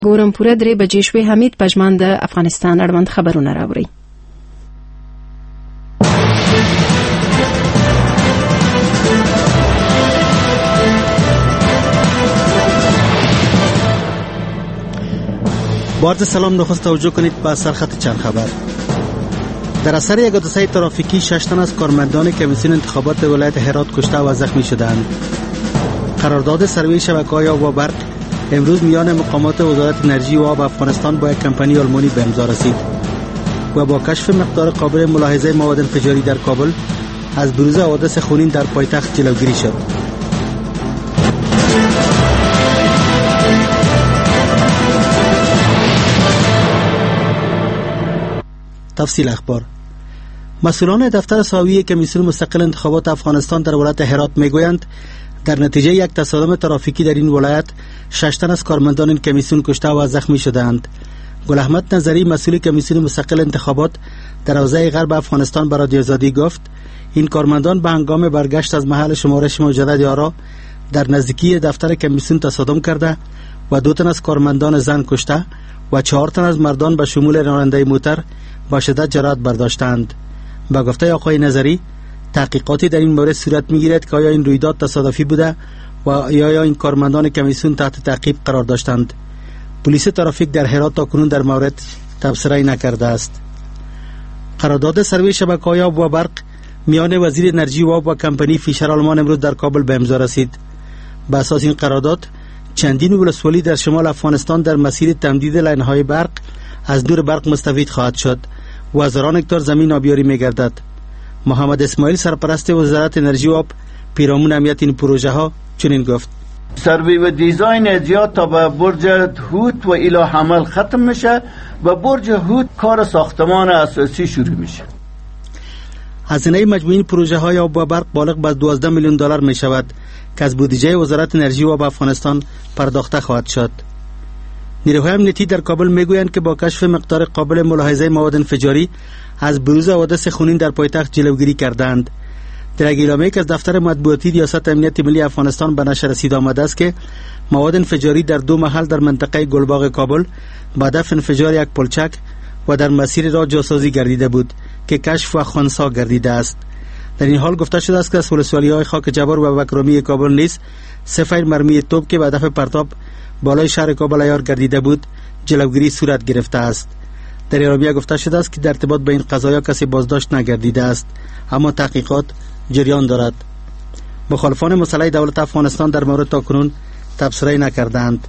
ګورم پوره 3 بجې شوې. حمید پژمان د افغانستان اړوند خبرونه راوړي. با عرض سلام نخست توجه کنید به سرخط چند خبر. در اثر یک حادثه ترافیکی 6 تن از کارمندان کمیسیون انتخابات ولایت هرات کشته و زخمی شدند. قرارداد سروی شبکه‌های آب و برق امروز میان مقامات وزارت انرژی و آب افغانستان با یک کمپانی آلمانی به امضا رسید و با کشف مقدار قابل ملاحظه مواد انفجاری در کابل از بروز حوادث خونین در پایتخت جلوگیری شد. تفصیل اخبار. مسئولان دفتر ساوی کمیسیون مستقل انتخابات افغانستان در ولایت هرات میگویند در نتیجه یک تصادم ترافیکی در این ولایت 6 تن از کارمندان این کمیسیون کشته و زخمی شدند. گل احمد نظری مسئول کمیسیون مستقل انتخابات در حوزه غرب افغانستان به رادیو آزادی گفت این کارمندان به هنگام برگشت از محل شمارش مجدد آرا در نزدیکی دفتر کمیسیون تصادم کرده و 2 تن از کارمندان زن کشته و 4 تن از مردان به شمول راننده موتر با شدت جراحت برداشتند. با گفته آقای نظری تحقیقاتی در این مورد صورت میگیرد که آیا این رویداد تصادفی بوده و یا این کارمندان کمیسیون تحت تعقیب قرار داشتند. پلیس ترافیک در هرات تاکنون در مورد تبصره نکرده است. قرارداد سروی شبکه‌های آب و برق میان وزیر انرژی و آب و کمپانی فیشر آلمان امروز در کابل به امضا رسید. به اساس این قرارداد چندین ولسوالی در شمال افغانستان در مسیر تمدید لاین‌های برق از نور برق مستفید خواهد شد و هزاران هکتار زمین آبیاری می‌گردد. محمد اسماعیل سرپرست وزارت انرژی و آب پیرامون اهمیت این پروژه ها چنین گفت: سروی و دیزاین اجرا تا به برج هوت و الی حمل ختم میشه و برج هوت کار ساختمان اساسی شروع میشه. هزینه مجموعی پروژه های آب و برق بالغ به 12 میلیون دلار می شود که از بودجه وزارت انرژی و آب افغانستان پرداخته خواهد شد. نیروهای امنیتی در کابل میگویند که با کشف مقدار قابل ملاحظه مواد انفجاری از بروز حوادث خونین در پایتخت جلوگیری کردند. در اعلامیه‌ای که از دفتر مطبوعاتی ریاست امنیت ملی افغانستان به نشر رسید آمده است که مواد انفجاری در 2 محل در منطقه گلباغ کابل با هدف انفجار یک پلچک و در مسیر راه جاسازی گردیده بود که کشف و خنثی گردیده است. در این حال گفته شده است که از ولسوالی‌های خاک جبار و بکرامی کابل نیز 3 فیر مرمی توپ که به هدف پرتاب بالای شهر کابل عیار گردیده بود جلوگیری صورت گرفته است. در اعلامیه گفته شده است که در ارتباط به این قضایا کسی بازداشت نگردیده است اما تحقیقات جریان دارد. مخالفان مسئله دولت افغانستان در مورد تاکنون تبصره نکردند.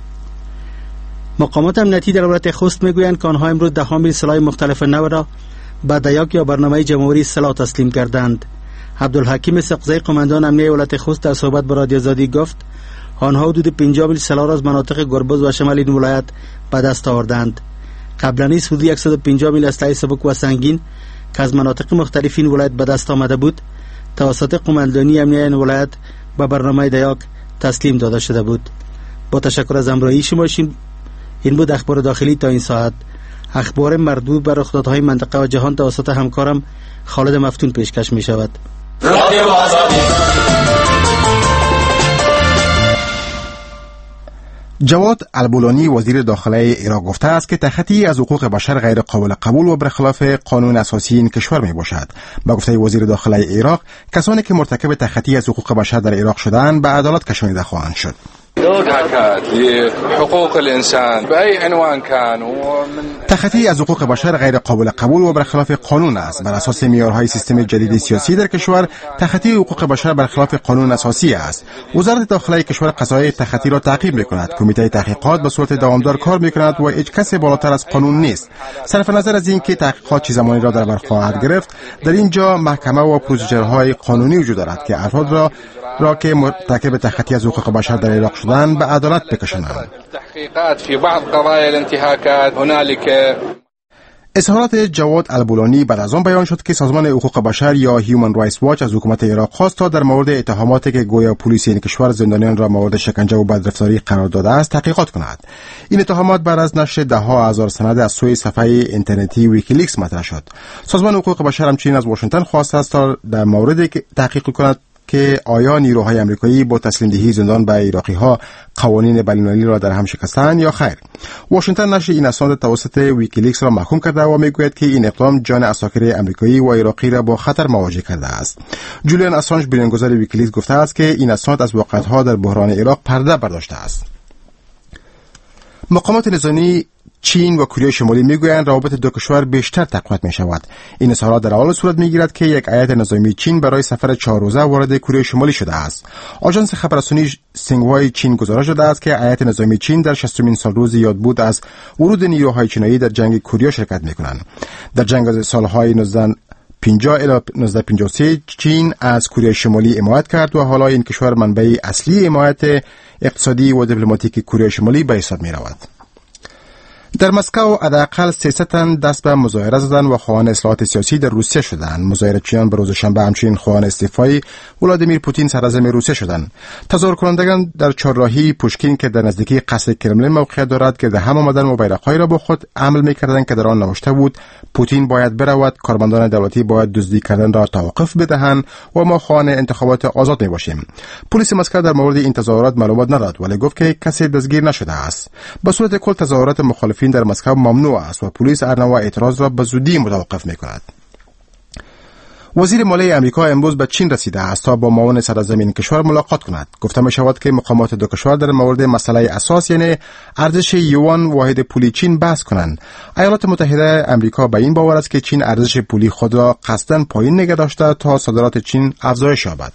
مقامات امنیتی در ولایت خوست میگویند که آنها امروز 10 میل سلاح مختلف نو را به دیاک یا برنامه جمهوری سلاح تسلیم کردند. عبدالحکیم سقزی قماندان امنیتی ولایت خوست در صحبت با رادیو آزادی گفت آنها حدود 50 میل سلاح را از مناطق گربز و شمال این ولایت به دست آوردند. قبلا نیز حدود 150 میل اسلحه سبک و سنگین که از مناطق مختلف این ولایت به دست آمده بود توسط قماندانی امنیتی این ولایت به برنامه دیاک تسلیم داده شده بود. با تشکر از همراهی شما. این بود اخبار داخلی تا این ساعت. اخبار مربوط به رخدادهای منطقه و جهان توسط همکارم خالد مفتون پیشکش می شود. جواد البولانی وزیر داخله عراق گفته است که تخطی از حقوق بشر غیر قابل قبول و برخلاف قانون اساسی این کشور می باشد. با گفته وزیر داخله عراق کسانی که مرتکب تخطی از حقوق بشر در عراق شدند به عدالت کشانیده خواهند شد. حقوق الانسان بأي عنوان كان تخطی از حقوق بشر غیر قابل قبول و برخلاف قانون است. بر اساس معیارهای سیستم جدید سیاسی در کشور تخطی حقوق بشر برخلاف قانون اساسی است. وزارت داخله کشور قضای تخطی را تعقیب می‌کند. کمیته تحقیقات به صورت دوامدار کار می‌کند و هیچ کسی بالاتر از قانون نیست. صرف نظر از اینکه تحقیقات چه زمانی را در بر خواهد گرفت، در اینجا محکمه و پروسیجرهای قانونی وجود دارد که افراد را که مرتکب تخطی از حقوق بشر در عراق شدند به عدالت بکشانند. تحقیقات فی بعض قضايا الانتهاكات هنالك. اظهارات جواد البولانی بعد از آن بیان شد که سازمان حقوق بشر یا هیومن رایتس واچ از حکومت عراق خواست تا در مورد اتهاماتی که گویا پلیس این کشور زندانیان را مورد شکنجه و بدرفتاری قرار داده است تحقیقات کند. این اتهامات بعد از نشر ده‌ها هزار سند از سوی صفحه اینترنتی ویکیلیکس مطرح شد. سازمان حقوق بشر همچنین از واشنگتن خواسته است تا در مورد تحقیق کند که آیا نیروهای آمریکایی با تسلیم دهی زندان به عراقی‌ها قوانین بین‌المللی را در هم شکستند یا خیر. واشنگتن نشر این اسناد توسط ویکیلیکس را محکوم کرده و میگوید که این اقدام جان اساکیر آمریکایی و عراقی را با خطر مواجه کرده است. جولیان اسانژ بنیانگذار ویکیلیکس گفته است که این اسناد از واقعیت‌ها در بحران عراق پرده برداشته است. مقامات نظامی چین و کره شمالی میگویند روابط دو کشور بیشتر تقویت می شود. این اظهارات در حال صورت میگیرد که یک هیئت نظامی چین برای سفر 4 روزه وارد کره شمالی شده است. آژانس خبررسانی سینگوای چین گزارش داده است که هیئت نظامی چین در 60مین سالروز یادبود از ورود نیروهای چینی در جنگ کره شرکت میکنند. در جنگ از سالهای 1950 الی 1953 چین از کره شمالی حمایت کرد و حالا این کشور منبع اصلی حمایت اقتصادی و دیپلماتیک کره شمالی به حساب میرود. در مسکو حداقل 300 تن دست به مظاهره زدند و خواهان اصلاحات سیاسی در روسیه شدند. مظاهره‌چیان به روز شنبه همچنین خواهان استعفای ولادیمیر پوتین صدراعظم روسیه شدند. تظاهر کنندگان در چهارراهی پوشکین که در نزدیکی قصر کرملین موقعیت دارد گرد هم آمدند و بیرق‌هایی را با خود حمل می‌کردند که در آن نوشته بود پوتین باید برود، کارمندان دولتی باید دزدی کردن را توقف بدهند و ما خواهان انتخابات آزاد میباشیم. پلیس مسکو در مورد این تظاهرات معلومات نداد ولی گفت که کسی دستگیر نشده است. به صورت کل تظاهرات مخالفین در مسکو ممنوع است و پلیس هر نوع اعتراض را به زودی متوقف می‌کند. وزیر مالیه آمریکا امروز به چین رسیده است تا با معاون صدراعظم این کشور ملاقات کند. گفته می شود که مقامات دو کشور در مورد مسئله اساس یعنی ارزش یوان واحد پولی چین بحث کنند. ایالات متحده آمریکا به این باور است که چین ارزش پولی خود را قصداً پایین نگه داشته تا صادرات چین افزایش یابد.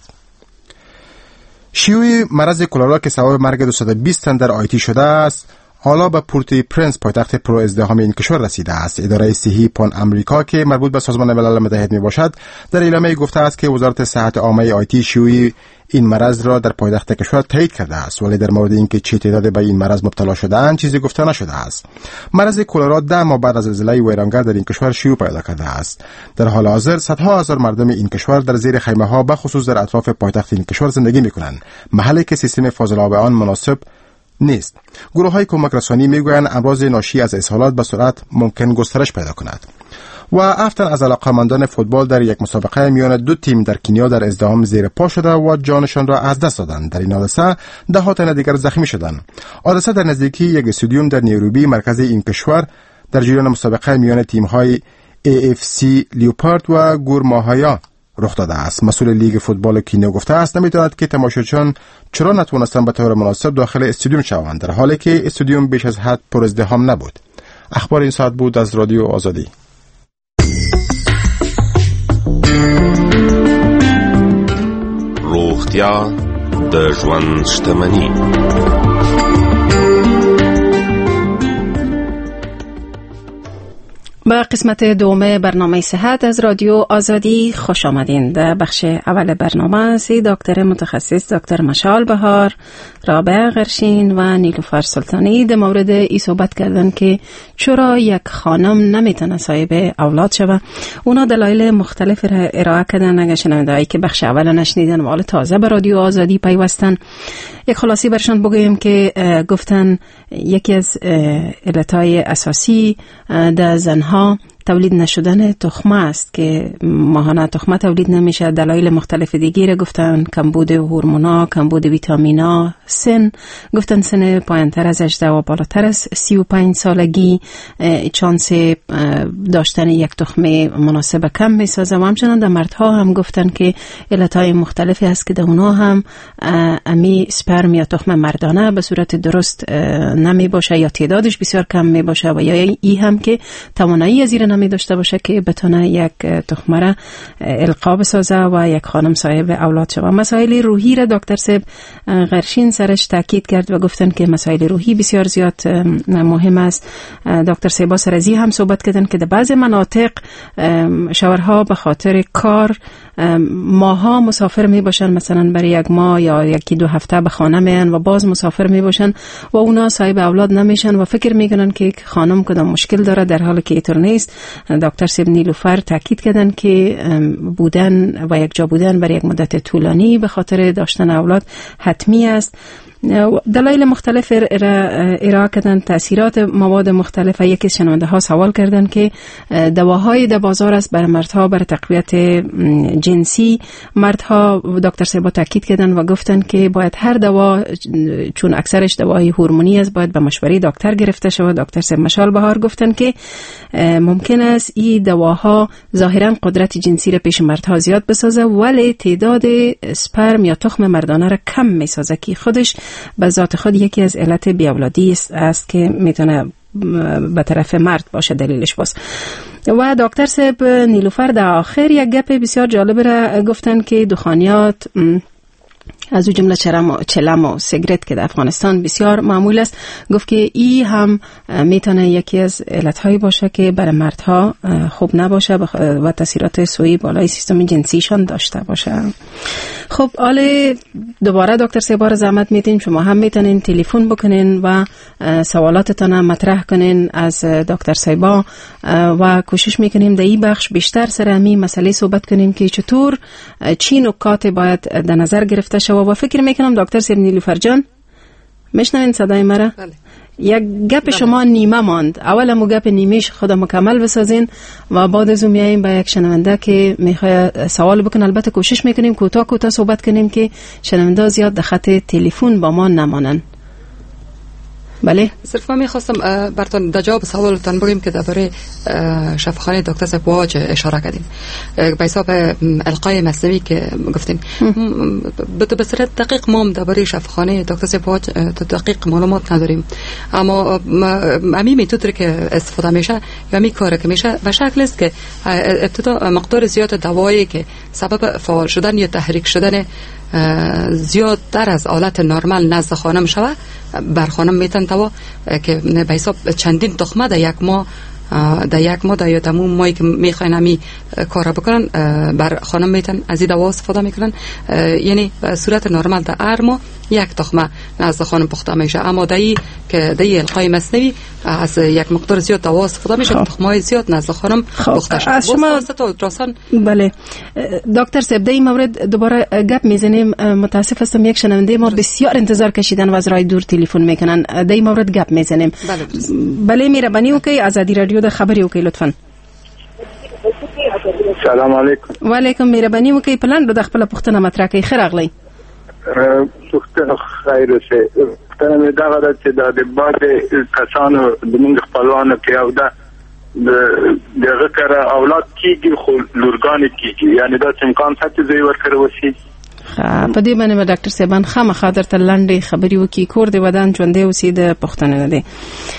شیوع مرض کلرا که سبب مرگ 220 تن در آیتی شده است حالا به پورت پرنس پایتخت پر ازدحام این کشور رسیده است. اداره صحی پان آمریکا که مربوط به سازمان ملل متحد می باشد در اعلامیه گفته است که وزارت صحت عامه آیتی شیوع این مرض را در پایتخت کشور تایید کرده است ولی در مورد اینکه چه تعداد به این مرض مبتلا شده‌اند چیزی گفته نشده است. مرض کلرا 10 ماه بعد از زلزله ویرانگر در این کشور شیوع پیدا کرده است. در حال حاضر صدها هزار مردم این کشور در زیر خیمه‌ها به خصوص در اطراف پایتخت این کشور زندگی می‌کنند، محلی که سیستم فاضل آب آن مناسب نیست. گروه‌های کمک رسانی میگویند امراض ناشی از اسهالات به سرعت ممکن گسترش پیدا کند. و 7 تن از علاقه‌مندان فوتبال در یک مسابقه میان دو تیم در کنیا در ازدحام زیر پا شده و جانشان را از دست دادند. در این حادثه 10 تن دیگر زخمی شدند. حادثه در نزدیکی یک استادیوم در نیروبی مرکز این کشور در جریان مسابقه میان تیم‌های AFC لیوپارد و گورماهایا رخ داده است. مسئول لیگ فوتبال کینیا گفته است نمی‌داند که تماشاچیان چرا نتوانستند به طور مناسب داخل استادیوم شوند در حالی که استادیوم بیش از حد پر ازدحام نبود. اخبار این ساعت بود از رادیو آزادی. روغتیا د ژوند شتمني. به قسمت دوم برنامه صحت از رادیو آزادی خوش آمدین. در بخش اول برنامه دکتر متخصص دکتر مشال بهار، رابعه غرشین و نیلوفر سلطانی در مورد ای صحبت کردن که چرا یک خانم نمیتونه صاحب اولاد شوه. اونا دلایل مختلف را ارائه کردن. اگه شنونده‌ای که بخش اول نشنیدن و حالا تازه به رادیو آزادی پیوستن، یک خلاصی برشان بگویم که گفتن یکی از علتهای اساسی در زنها تولید نشدن تخمه است که ماهانه تخمه تولید نمیشه. دلایل مختلف دیگه گفتن کمبود هورمونا، کمبود ویتامینا، سن، گفتن سن پایین‌تر از 18 و بالاتر از 35 سالگی چانس داشتن یک تخمه مناسب کم میسازه. و همچنان در مردها هم گفتن که علتهای مختلفی هست که در اونا هم امی سپرم یا تخم مردانه به صورت درست نمی باشه یا تعدادش بسیار کم می باشه و یا ای هم که توانایی از این نمی داشته باشه که بتونه یک تخمه را القا بسازه و یک خانم صاحب اولاد شود. مسائل روحی را دکتر صاحب غرشین سرش تاکید کرد و گفتن که مسائل روحی بسیار زیاد مهم است. دکتر صاحب سرزی هم صحبت کردن که در بعض مناطق شوهرها به خاطر کار ماها مسافر می باشن، مثلا برای یک ماه یا یکی دو هفته به خانه میان و باز مسافر می باشن و اونا صاحب اولاد نمیشن و فکر میکنن که خانم کدام مشکل داره، در حالی که اینطور نیست. دکتر صاحب نیلوفر تاکید کردن که بودن و یک جا بودن برای یک مدت طولانی به خاطر داشتن اولاد حتمی است. دلایل مختلف ارائه کردن، تاثیرات مواد مختلف. یکی شنونده ها سوال کردن که دواهای در بازار است برای مردها برای تقویت جنسی. مردها دکتر سیبا تاکید کردن و گفتن که باید هر دوا، چون اکثرش دوای هورمونی است، باید به مشوره دکتر گرفته شود. دکتر سیب مشال بهار گفتن که ممکن است این دواها ظاهرا قدرت جنسی را پیش مردها زیاد بسازه، ولی تعداد اسپرم یا تخم مردانه را کم میسازه که خودش به ذات خود یکی از علت بیاولادی است که میتونه به طرف مرد باشه دلیلش باشه. و دکتر صاحب نیلوفر در آخر یک گپ بسیار جالب را گفتن که دخانیات از او جمله چلم و سیگرت که در افغانستان بسیار معمول است، گفت که ای هم میتونه یکی از علتهایی باشه که برای مردها خوب نباشه و تاثیرات سوئی بالای سیستم جنسیشان داشته باشه. خب حالا دوباره دکتر سیبا زحمت میدین، شما هم میتونین تلفن بکنین و سوالاتتان مطرح کنین از دکتر سیبا و کوشش میکنیم در این بخش بیشتر سر همین مسئله صحبت کنیم که چطور چی نکات باید در نظر گرفته شود. و فکر میکنم دکتر سیب نیلوفر جان میشنوین صدای مرا؟ بله. یک گپ شما نیمه ماند، اول مو گپ نیمهش خود مکمل بسازین و بعد از اون میایم به یک شنونده که میخواد سوال بکنه. البته کوشش میکنیم کوتاه صحبت کنیم که شنونده زیاد در خط تلفن با ما نمانن. بله، صرف من میخواستم براتون در جواب سوالتان بگیم که درباره شفاخانه دکتر سپواج اشاره کردیم به حساب القای مصنوعی که گفتیم. به صورت دقیق ما درباره شفاخانه دکتر سپواج دقیق معلومات نداریم، اما همین میتودی که استفاده میشه یا می کاری که میشه به شکل است که ابتدا مقدار زیاد دوایی که سبب فعال شدن یا تحریک شدن زیادتر از حالت نرمال نزد خانم شوه بر خانم میتن تو که به حساب چندین تخمه در یک ماه در یا تمام ماهی که میخواین همی کار بکنن بر خانم میتن از این دوا استفاده میکنن. یعنی به صورت نرمال در هر ماه یک تخمه نزد خانم پخته میشه، اما دایی که دایی القای مصنوعی از یک مقدار زیاد دوا استفاده میشه، تخمه زیاد نزد خانم پخته شد. شما بله دکتر صاحب در این مورد دوباره گپ میزنیم. متاسف هستم یک شنونده ما بسیار انتظار کشیدن و از راه دور تلفن میکنن. در این مورد گپ میزنیم. بله مهربانی وکړئ آزادی رادیو د خبرې وکړئ لطفا. سلام علیکم. و علیکم. مهربانی وکړئ پلان د خپل پوښتنه مطرح کړئ. خیر راغلی. پوښتنه خیر اوسه. پوښتنه مې دا غواړم چې د بعد کسانو د موږ خپلوانو کې او دغه کار اولاد کیږي خو لورګان کیږي، یعنی دا امکان شته چې ورکړي وسی. په دې باندې ډاکټر صاحبان خامخا درته لاندې خبرې وکړي. کور دی ودان ژوندی اوسي د پوښتنه نه دی.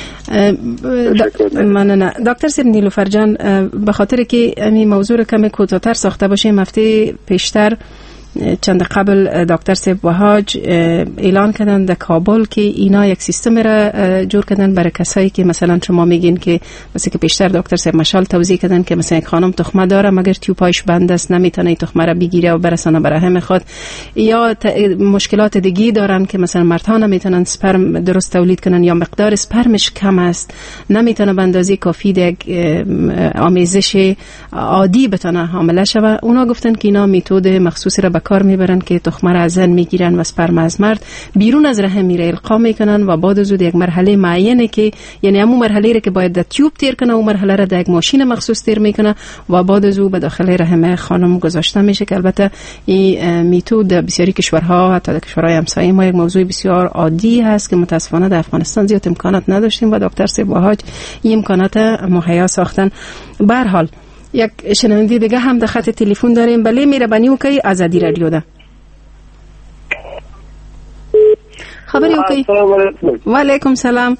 مننه دکتر صاحب نیلوفر جان، به خاطر که این موضوع رو کمی کوتاه‌تر ساخته باشیم، هفته پیشتر چند قبل دکتر صاحب وهاج اعلان کردن در کابل که اینا یک سیستم را جور کردن برای کسایی که مثلا شما میگین که مثلا که پیشتر دکتر صاحب مشال توضیح کردن که مثلا یک خانم تخمه داره مگر تیوبایش بند است، نمیتونه تخمه را بگیره و برسانه برای رحم خود، یا مشکلات دیگه دارن که مثلا مردها نمیتونن سپرم درست تولید کنن یا مقدار سپرمش کم است، نمیتونه به اندازه کافی یک آمیزش عادی بتونه حامله شوه. اونا گفتن که اینا متد مخصوصی را کار میبرن که تخمه را از زن میگیرن و سپرم از مرد بیرون از رحم میره القا میکنن و بعد از یک مرحله معینه که یعنی همون مرحله را که باید در تیوب تیر کنه اون مرحله را در یک ماشین مخصوص تیر میکنه و بعد از به داخل رحم خانم گذاشته میشه که البته این میتود در بسیاری کشورها حتی در کشورهای همسایه ما یک موضوع بسیار عادی هست که متاسفانه در افغانستان زیاد امکانات نداشتیم و دکتر صاحب وهاج این امکانات مهیا ساختن. به هر حال یک شنونده دیگه هم در خط تلفن داریم. بله مهربانی وکړئ آزادی رادیو ده خبری وکړئ. و علیکم سلام.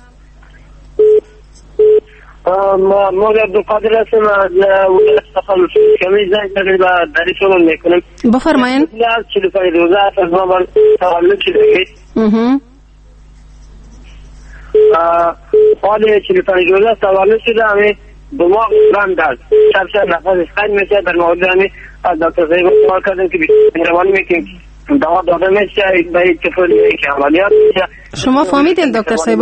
ما عبد القادر هستم از ولایت تخلص کمی زنگ زدید و دریشون میکنم. بفرمایید. 45 روزه از ما بر تولد شده. حال 45 روزه تولد شده همه دماغ بند است. شب نفس خیلی میشه. در مورد همی از دکتر صاحب سوال کردیم که مهربانی میکنیم دوا داده میشه به این طفل که عملیات میشه. شما فهمیدین دکتر صاحب؟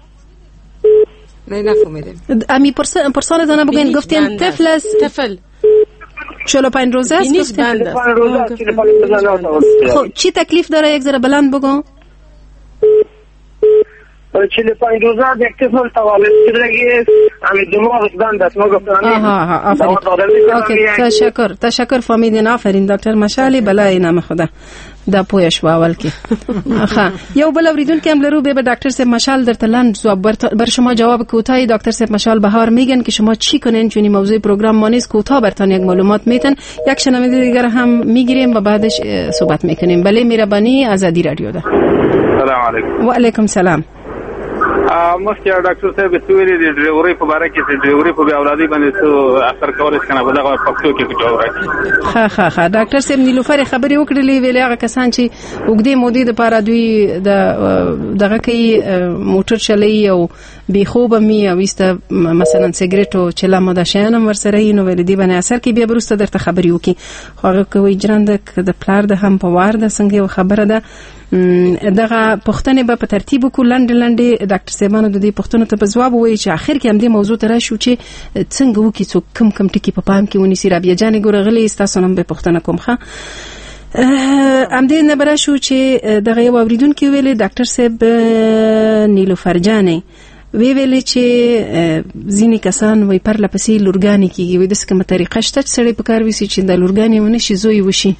نه نفهمیدیم. امی پرسان دانه بگوین گفتین طفل است. طفل 45 روزه است گفتین. خب چی تکلیف داره یک ذره بلند بگو. 45 روزه یک طفل تولد شدگی همین دماغش بند است. ما گفتم آفرین. تشکر فهمیدین. آفرین دکتر مشعلی. بله نام خدا دا پویش و اول کی یو بل اوریدون که هم لرو به دکتر صاحب مشعل در تلند بر شما جواب کوتاه دکتر صاحب مشعل بهار میگن که شما چی کنین، چون موضوع پروگرام ما نیست، کوتاه برتون یک معلومات میتن. یک شنونده دیگر هم میگیریم و بعدش صحبت میکنیم. بله مهربانی. آزادی رادیو ده. سلام علیکم. و علیکم سلام. مخکې ډاکټر صاحب سویلې د ډریورۍ په باره کې د ډریورۍ په بې اولادۍ باندې څه اثر کولی شي که نه، په دغه پښتو کې جواب راکړي. ښه ډاکټر صاحب نیلوفر خبرې وکړلې، ویلې هغه کسان چې اوږدې مودې دپاره دوی دغه کوي موټر چلوي او بې خوبه مي او ایسته مثلا سګرټ او چلم او دا شیان هم ورسره وي، نو ویلې دې باندې اثر کوي. بیا به وروسته درته خبرې وکړي. خو هغه کوي جرنده که د پلار ده هم په وار ده. څنګه یو خبره ده دغه پښتنې به په ترتیب وکړو لنډې ډاکټر صاحبانو د دې پښتنو ته په ځواب ووایي چې آخر کې هم دې موضوع ته راشو چې څنګه وکړي، څوک کم ټکي په پام کې ونیسي. رابعه جانې ګوره غلې ستاسو نه به پښتنه کوم ښه همدې نه به راشو چې دغه یو اورېدونکي ویلې ډاکټر صاحب نیلوفر جانې ویلې چې ځینې کسان وایي پرله پسې لورګانې کېږي، وایي داسې کومه طریقه شته چې سړی په کار ویسي چې د لورګانې ونه شي زوی وشي؟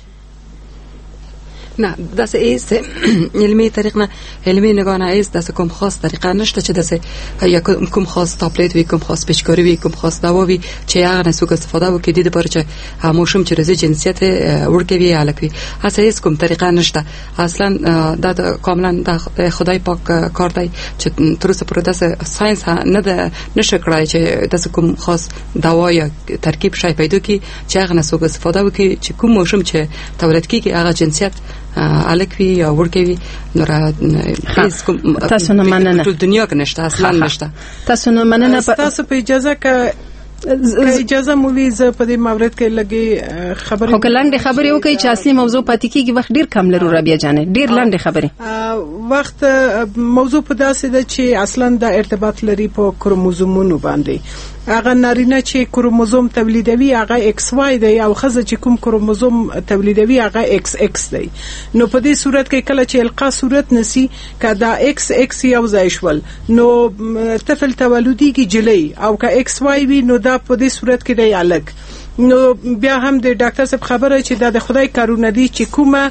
نه داسې ایست علمی طریق نه، علمی نگاه ایست داسې کوم خاص طریقه نشته چې داسې یا کوم خاص تابلت وی، کوم خاص پیچکاری وی، کوم خاص دوا وی چې هغه نه څوک استفاده وکړي د لپاره چې موشم چې رزي جنسیت ورکوي الکوي. هڅه هیڅ کوم طریقه نشته اصلا. دا کاملا د خدای پاک کار دی چې تر اوسه پورې داسې ساينس نه ده نشه کړای چې داسې کوم خاص دوا یا ترکیب شای پیدا کی چې هغه نه څوک استفاده وکړي چې کوم موشم چې تولد کیږي هغه جنسیت الکوي یا ورکوي. نو تاسو نه مننه. ټول دنیا کې نشته اصلا نشته. تاسو نه مننه. تاسو په اجازه که اجازه مولي ز په دې مورد کې لګي خبرې خو کلنډه خبرې وکړي چې اصلي موضوع پاتې کیږي. وخت ډیر کم لرو رابعه جانې، ډیر لنډه خبرې. وخت موضوع په داسې ده چې اصلا د ارتباط لري په کروموزومونو باندې. هغه نارینه چې کروموزوم تولیدوي هغه ایکس وای دی او ښځه چې کوم کروموزوم تولیدوي هغه ایکس ایکس دی. نو په دې صورت کې کله چې القا صورت نسی کدا ایکس ایکس یو ځای شول نو طفل تولدیږي جلی، او که ایکس وای وي نو دا په دې صورت کې دی الګ. نو بیا هم د ډاکټر صاحب خبره چې دا د خدای کارونه دي چې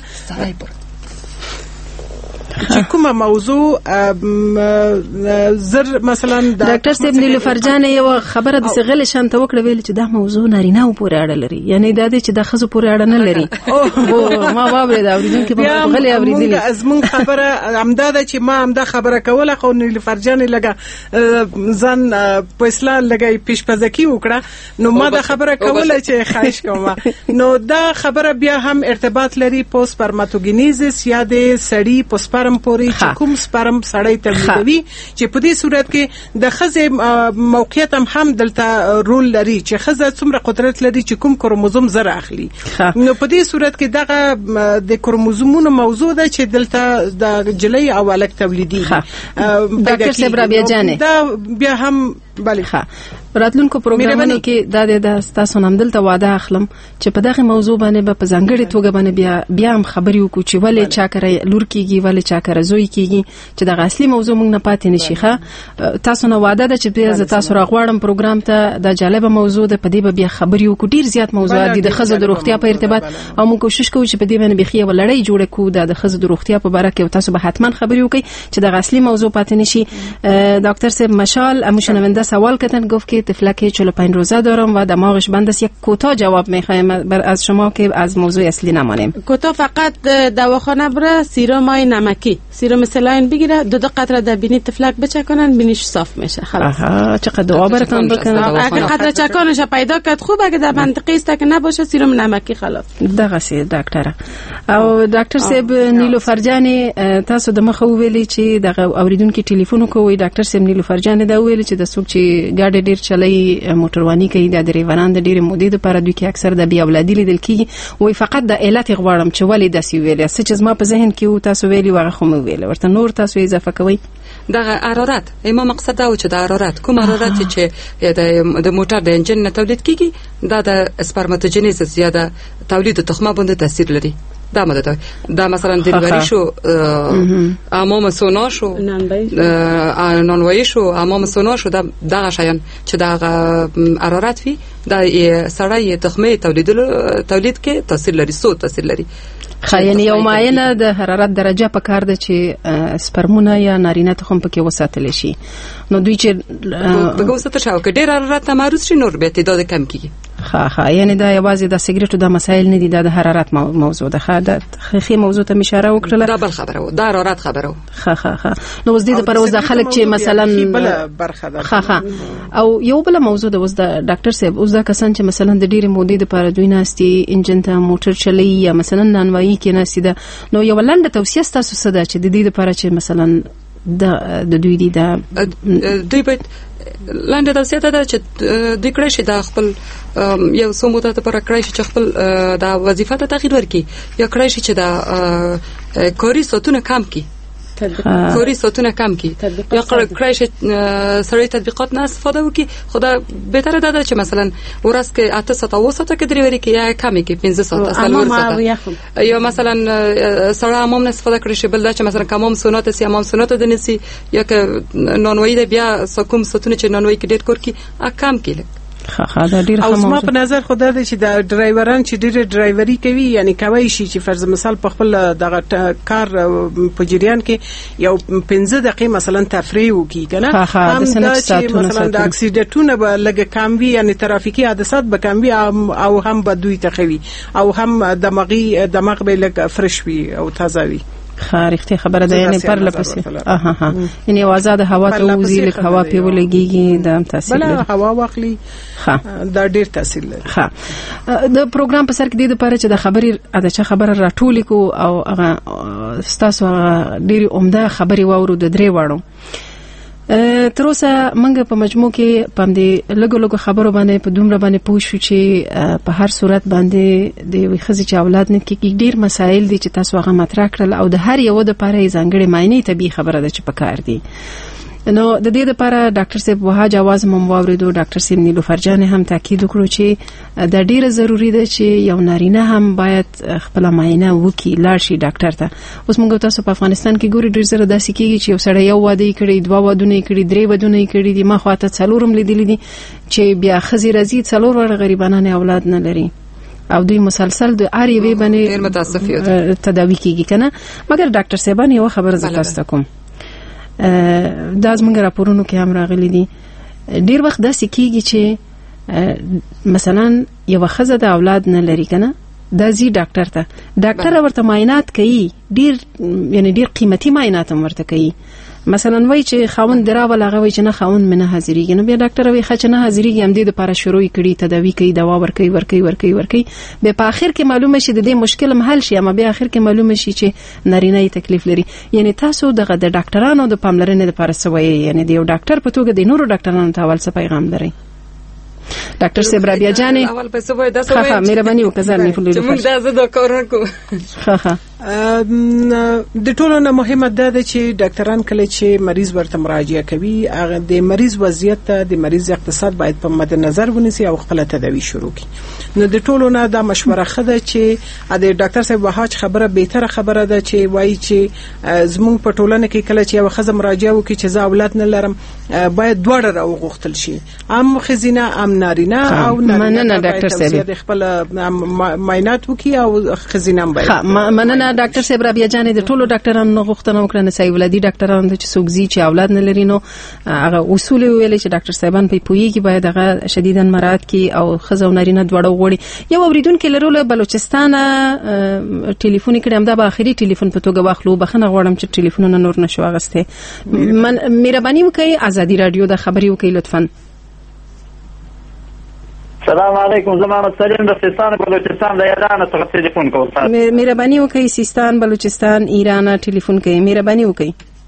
کومه موضوع زر مثلا ډاکټر صاحب نیلوفر جان یو خبره د غل شانته وکړه ویل چې دا موضوع نارینه و پورې اړه لري، یعنی دا چې د خزو پورې اړه نه لري. او ما واورید اوریدونکو په غل اوریدلی ازمن خبره امداده چې ما امدا خبره کوله خو نیلوفر جان لګه ځان په اصلاح لګي پیشپزکی وکړه. نو ما دا خبره کوله چې خواهش کوم. نو دا خبره بیا هم ارتباط لري په سپرماتوګینیزس یا د سړی په سپرم پوري چې کوم سپرم سړی تولیدوي چې په دې صورت کې د خزې موقعیت هم دلته رول لري چې خزه څومره قدرت لري چې کوم کروموزوم زر اخلي. نو په دې صورت کې دغه د کروموزومونو موضوع ده چې دلته د جلی او الک تولیدي. ډاکټر صاحب رابعه جانې دا بیا هم بله راتلونکو پروګرامونو کې دا تاسو نن دلته وعده اخلم چې په دغه موضوع باندې په ځانګړي توګه باندې بیا هم خبرې وکړو چې ولې چا کړی لور کیږي ولې چا کړی زوی کیږي چې دغه اصلي موضوع موږ نه پاتې نشي. تاسو نو وعده ده چې بیا تاسو راغواړم پروګرام ته د جالب موضوع ده په دې بیا خبرې وکړو. ډیر زیات موضوعات دي د خزو د روغتیا په ارتباط او موږ کوشش کوو چې په دې باندې بخي ولړۍ جوړه کوو د خزو د روغتیا په اړه کې تاسو به حتما خبرې وکړي چې دغه اصلي موضوع پاتې نشي. دکتر صاحب مشال امشنونده سوال کردن گفت که طفلک 45 روزه دارم و دماغش بند است. یک کوتاه جواب میخوایم از شما که از موضوع اصلی نمانیم. کوتاه فقط دواخانه بره سیروم های نمکی سیروم سلاین بگیره دو قطره در بینی طفلک بچکنن بینیش صاف میشه خلاص. چقدر دعا براتون بکنم. اگه قطره چکانش پیدا کرد خوب، اگه در منطقه است که نباشه سیروم نمکی خلاص. دغه سي ډاکټر او ډاکټر صاحب نیلوفر جانې تاسو د مخه ویلي چې دغه اوریدونکو ټلیفون کوي. ډاکټر صاحب نیلوفر جانې دا ویلي چې د څوک چې ګاډي ډیر چلای موټرواني کوي د ډریوران د ډیر مودې لپاره دوی کې اکثر د بی اولادي لیدل کیږي. وای فقط د علت غواړم چې ولې داسې ویلي څه چې ما په ذهن کې و تاسو ویلي وغه خو مې ویل ورته نور تاسو اضافه کوئ. دغه حرارت ایمه مقصد دا و چې د حرارت کوم حرارت چې د موټر د انجن نه تولید کیږي دا د اسپرماتوجینیز یا د تولید تخمه باندې تاثیر لري. دا مدد دا مثلا دلبری شو امام سونا شو نانوایی شو امام سونا شو دا شایان چې دا حرارت وي دا سړی تخمه تولید کې تاثیر لري سو تاثیر لري یعنی یو معینه د حرارت درجه په کار ده چې سپرمونه یا نارینه تخم پکې وساتل شي نو دوی چې په وساتل شو کې ډیر حرارت معروض شي نور به تعداد کم کیږي یعنی دا یوازې د سیګریټو د مسایل نه دي د حرارت موضوع ده د خې موضوع ته اشاره وکړه دا بل خبره و دا حرارت خبره و نو اوس دې پر اوس د خلک چې مثلا بل برخه ده او یو بل موضوع ده اوس د ډاکټر صاحب اوس دا کسان چې مثلا د ډیره مودې لپاره دوی ناستي انجن ته موټر چلی یا مثلا نانوایی کې ناستي ده نو یو لنډه توصیه تاسو څه ده چې د دې لپاره چې مثلا د دوی دي د دوی به لاندې توصیه ده چې دوی کړی شي د خپل یو څو مدته پر کړی شي چې خپل د وظیفه ته تغییر ورکړي یا کړی شي چې د کاري ساعتونه کم کړي کاري ساعتونه کم کی یا کړی شي سړی تطبیقات نه استفاده وکړي خدا بهتره ده چې مثلا ورځ کې 8 ساعت او ساعت کې دریوري کې یا کم کې 15 ساعت سالور ساعت یا مثلا سړی امام نه استفاده کړی شي بل دا چې مثلا کوم سنت سي امام سنت د نسی یا ک نانوایی د بیا سکم ساتونه چې نانوایی کې ډېر کور کی کم کې او زما په نظر خو دا دی چې د ډرایوران چې ډېر ډرایوري کوي یعنی کوي شي چې فرض مثال په خپل دغه کار په جریان کې یو 15 دقیقې مثلا تفریح وکړي کنه هم دا چې مثلا د اکسیډنټونو به لږ کم وي یعنی ترافیکي حادثات به کم وي او هم به دوی تخوي او هم دماغ به لږ فرش وي او تازه وي خارختي خبره ده یعنی پر لپسې یعنی آزاد هوا ته وزي لک هوا په ولګيږي د تاثیر بل هوا واخلي دا ډیر تاثیر لري د پروګرام په سر کې د لپاره چې د خبره راټول کو او هغه تاسو ډیر عمده خبري واورو د درې واړو تر اوسه موږ په مجموع کې پم دې لګو خبرو باندې په دومره باندې پوښښ چې په هر صورت باندې د وی خزي چې اولاد نه کې ډیر مسایل دي چې تاسو هغه مطرح کړل او د هر یو د لپاره ځانګړي معنی طبي خبره ده چې پکار دي نو د دې لپاره ډاکټر صاحب وهاج आवाज مم واوریدو ډاکټر صاحب نیلوفر جان هم تاکید وکړو چې د ډیره ضروری ده چې یو نارینه هم باید خپل معاینه وکړي لاړ شي ډاکټر ته اوس موږ تاسو په افغانستان کې ګوري ډیر زره داسې کیږي چې یو سړی یو واده کړي دوه ودونه کړي درې ودونه کړي دي ما خواته څلورم لیدل دي چې بیا خزي رضی څلور ور غریبانه اولاد نه لري او دوی مسلسل د اړ یوې باندې تداوی کیږي کنه مګر ډاکټر صاحب یو خبر زکاسته کوم دا زموږ راپورونو کې هم راغلي دي ډیر وخت داسې کیږي چې مثلا یو خزه د اولاد نه لري کنه دا زی ډاکټر ته ډاکټر ورته معاینات کوي ډیر قیمتي معاینات هم ورته کوي مثلا وای چې خاوند دراول هغه وای چې نه خاوند منه حاضرېږي نو بیا ډاکټر وای خچ نه حاضرېږي هم دې لپاره شروع کړي تداوی کوي دوا ورکوي به په اخر کې معلومه شي د دې مشکل حل شي اما به اخر کې معلومه شي چې نارینه تکلیف لري یعنی تاسو دغه د ډاکټرانو د پاملرنې لپاره سوي یعنی د یو ډاکټر په توګه د نورو ډاکټرانو ته اول څه پیغام لري ډاکټر صاحب رابعه جانې اول په سوي دا سوي مهرباني وکړئ چې موږ دا زده کارونه کوو د ټولو نه مهمه ده چې ډاکټران کله چې مریض ورته مراجعه کوي هغه د مریض وضعیت ته د مریض اقتصاد باید په مد نظر ونیسي او خپل تداوی شروع کړي نو د ټولو نه دا مشوره خده چې د ډاکټر صاحب وهاج خبره بهتره خبره ده چې وایي چې زموږ په ټولنه کې کله چې یو خزه مراجعه وکړي چې زه اولاد نه لرم باید دواړه راوغوښتل شي ام خزینه ام نارینه او مننه ډاکټر صاحب د خپل معاینات وکړي او خزینه باید مننه ډاکټر صاحب رابعه جانې د ټولو ډاکټرانو غوښتنه وکړه نه صحیح ولادي ډاکټرانو چې سوګزي چې اولاد نه لري نو هغه اصول ویل چې ډاکټر صاحبان په پویږي باید هغه شدیداً مراعات کی او خزو نارینه دواړه وړي یو اوریدونکو لرو بلوچستان ټلیفون کړم دا به اخري ټلیفون په توګه واخلو بخنه غواړم چې ټلیفونونه نور نشو غسته مهرباني وکړئ ازادي رادیو د خبري وکړئ لطفاً السلام علیکم زما سلیم د سیستان بلوچستان د ایران څخه ټلیفون کوم مهرباني وکړئ سیستان بلوچستان ایران ټلیفون کوي مهرباني وکړئ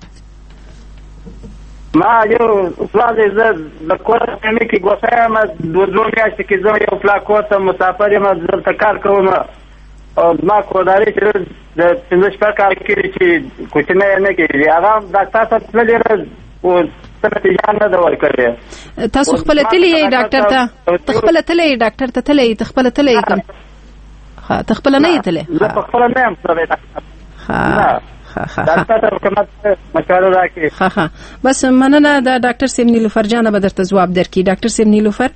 ما یو سوال زه د کور په کې ګوښه ما دوه میاشتې کې زه یو فلاکوت مسافر یم دلته کار کوم او ما کوداري چې د 15 کال کې چې کوچنی نه کېږي هغه ډاکټر ته تللی او تاسو خپل تلې ډاکټر ته تخپل تلې ډاکټر ته تلې تخپل تلې کوم ها تخپل نه یتله زه په خپل نه هم څه ها ډاکټر ته کومه مشوره راکړي. ها بس مننه د ډاکټر سیم نیلوفر جان به درته جواب درکړي. ډاکټر سیم نیلوفر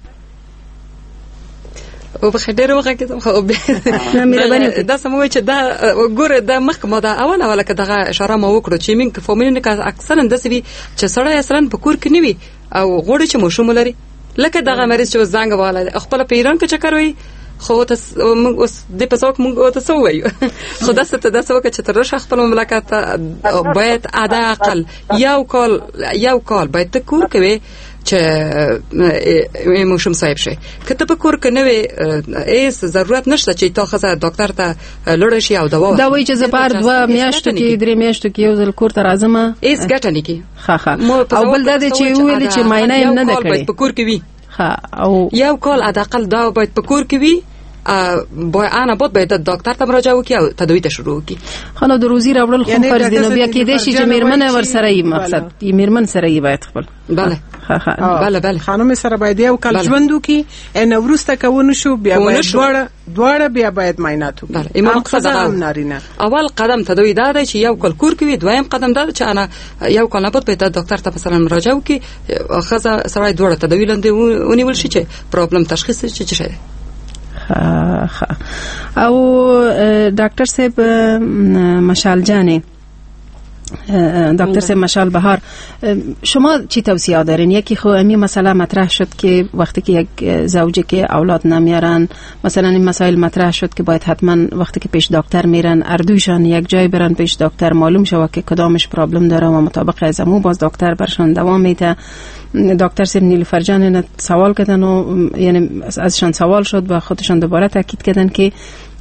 او په خډیر وغه کې خو به دا سموي چې دا ګوره د مخ ما دا اوله کې دغه اشاره ما وکړو چې من فومین کې اکثرا د سوي چې سړی اصلا په کور کې نیوي او غوړي چې مشوم لري لکه دغه مریض چې زنګ واله خپل په ایران کې چکر وي خو تاسو موږ اوس د پسوک موږ تاسو وایو خو دا ست د سوک چې تر شخص خپل مملکت باید ادا اقل یو کال باید کور کوي چې موشم صاحب شي کته په کور کې نه وي ایس ضرورت نشته چې تا خزه ډاکټر ته لړ شي او دوا دا وایي چې زبر 2 میاشتو کې 3 میاشتو کې یو ځل کور ته راځم ایس ګټه نه کی او بل دا چې ویل چې ماینه نه ده کړې په کور کې وي او یو کال اداقل دا باید په کور کې وي انا باید د ډاکټر ته مراجعه وکړي او تداوی ته شروع وکړي. خو د روزي راوړل خو فرض دی نو بیا کې د شي چې میرمن ور سره یې مقصد یې میرمن سره یې باید خپل بله خانم سره باید یو کال ژوند وکړي ان ورسته کوونه شو بیا باید دواړه بیا باید معاینات وکړي. امام نارینه اول قدم تداوی دا دی چې یو کال کور کوي، دویم قدم دا چې انا یو کال نه باید د ډاکټر ته مثلا مراجعه وکړي خزه سره دوړه تداوی لاندې ونیول شي چې پرابلم تشخیص شي چې شه. او ډاکټر صاحب مشال جانی دکتر صاحب مشال بهار شما چی توصیه دارین؟ یکی خو امی مسئله مطرح شد که وقتی که یک زوجه که اولاد نمیارن مثلا این مسائل مطرح شد که باید حتما وقتی که پیش دکتر میرن اردوشان یک جای برن پیش دکتر معلوم شود که کدامش پرابلم داره و مطابق از امو باز دکتر برشان دوام میده. دکتر صاحب نیلوفر جان سوال کردن و یعنی ازشان سوال شد و خودشان دوباره تاکید کردن که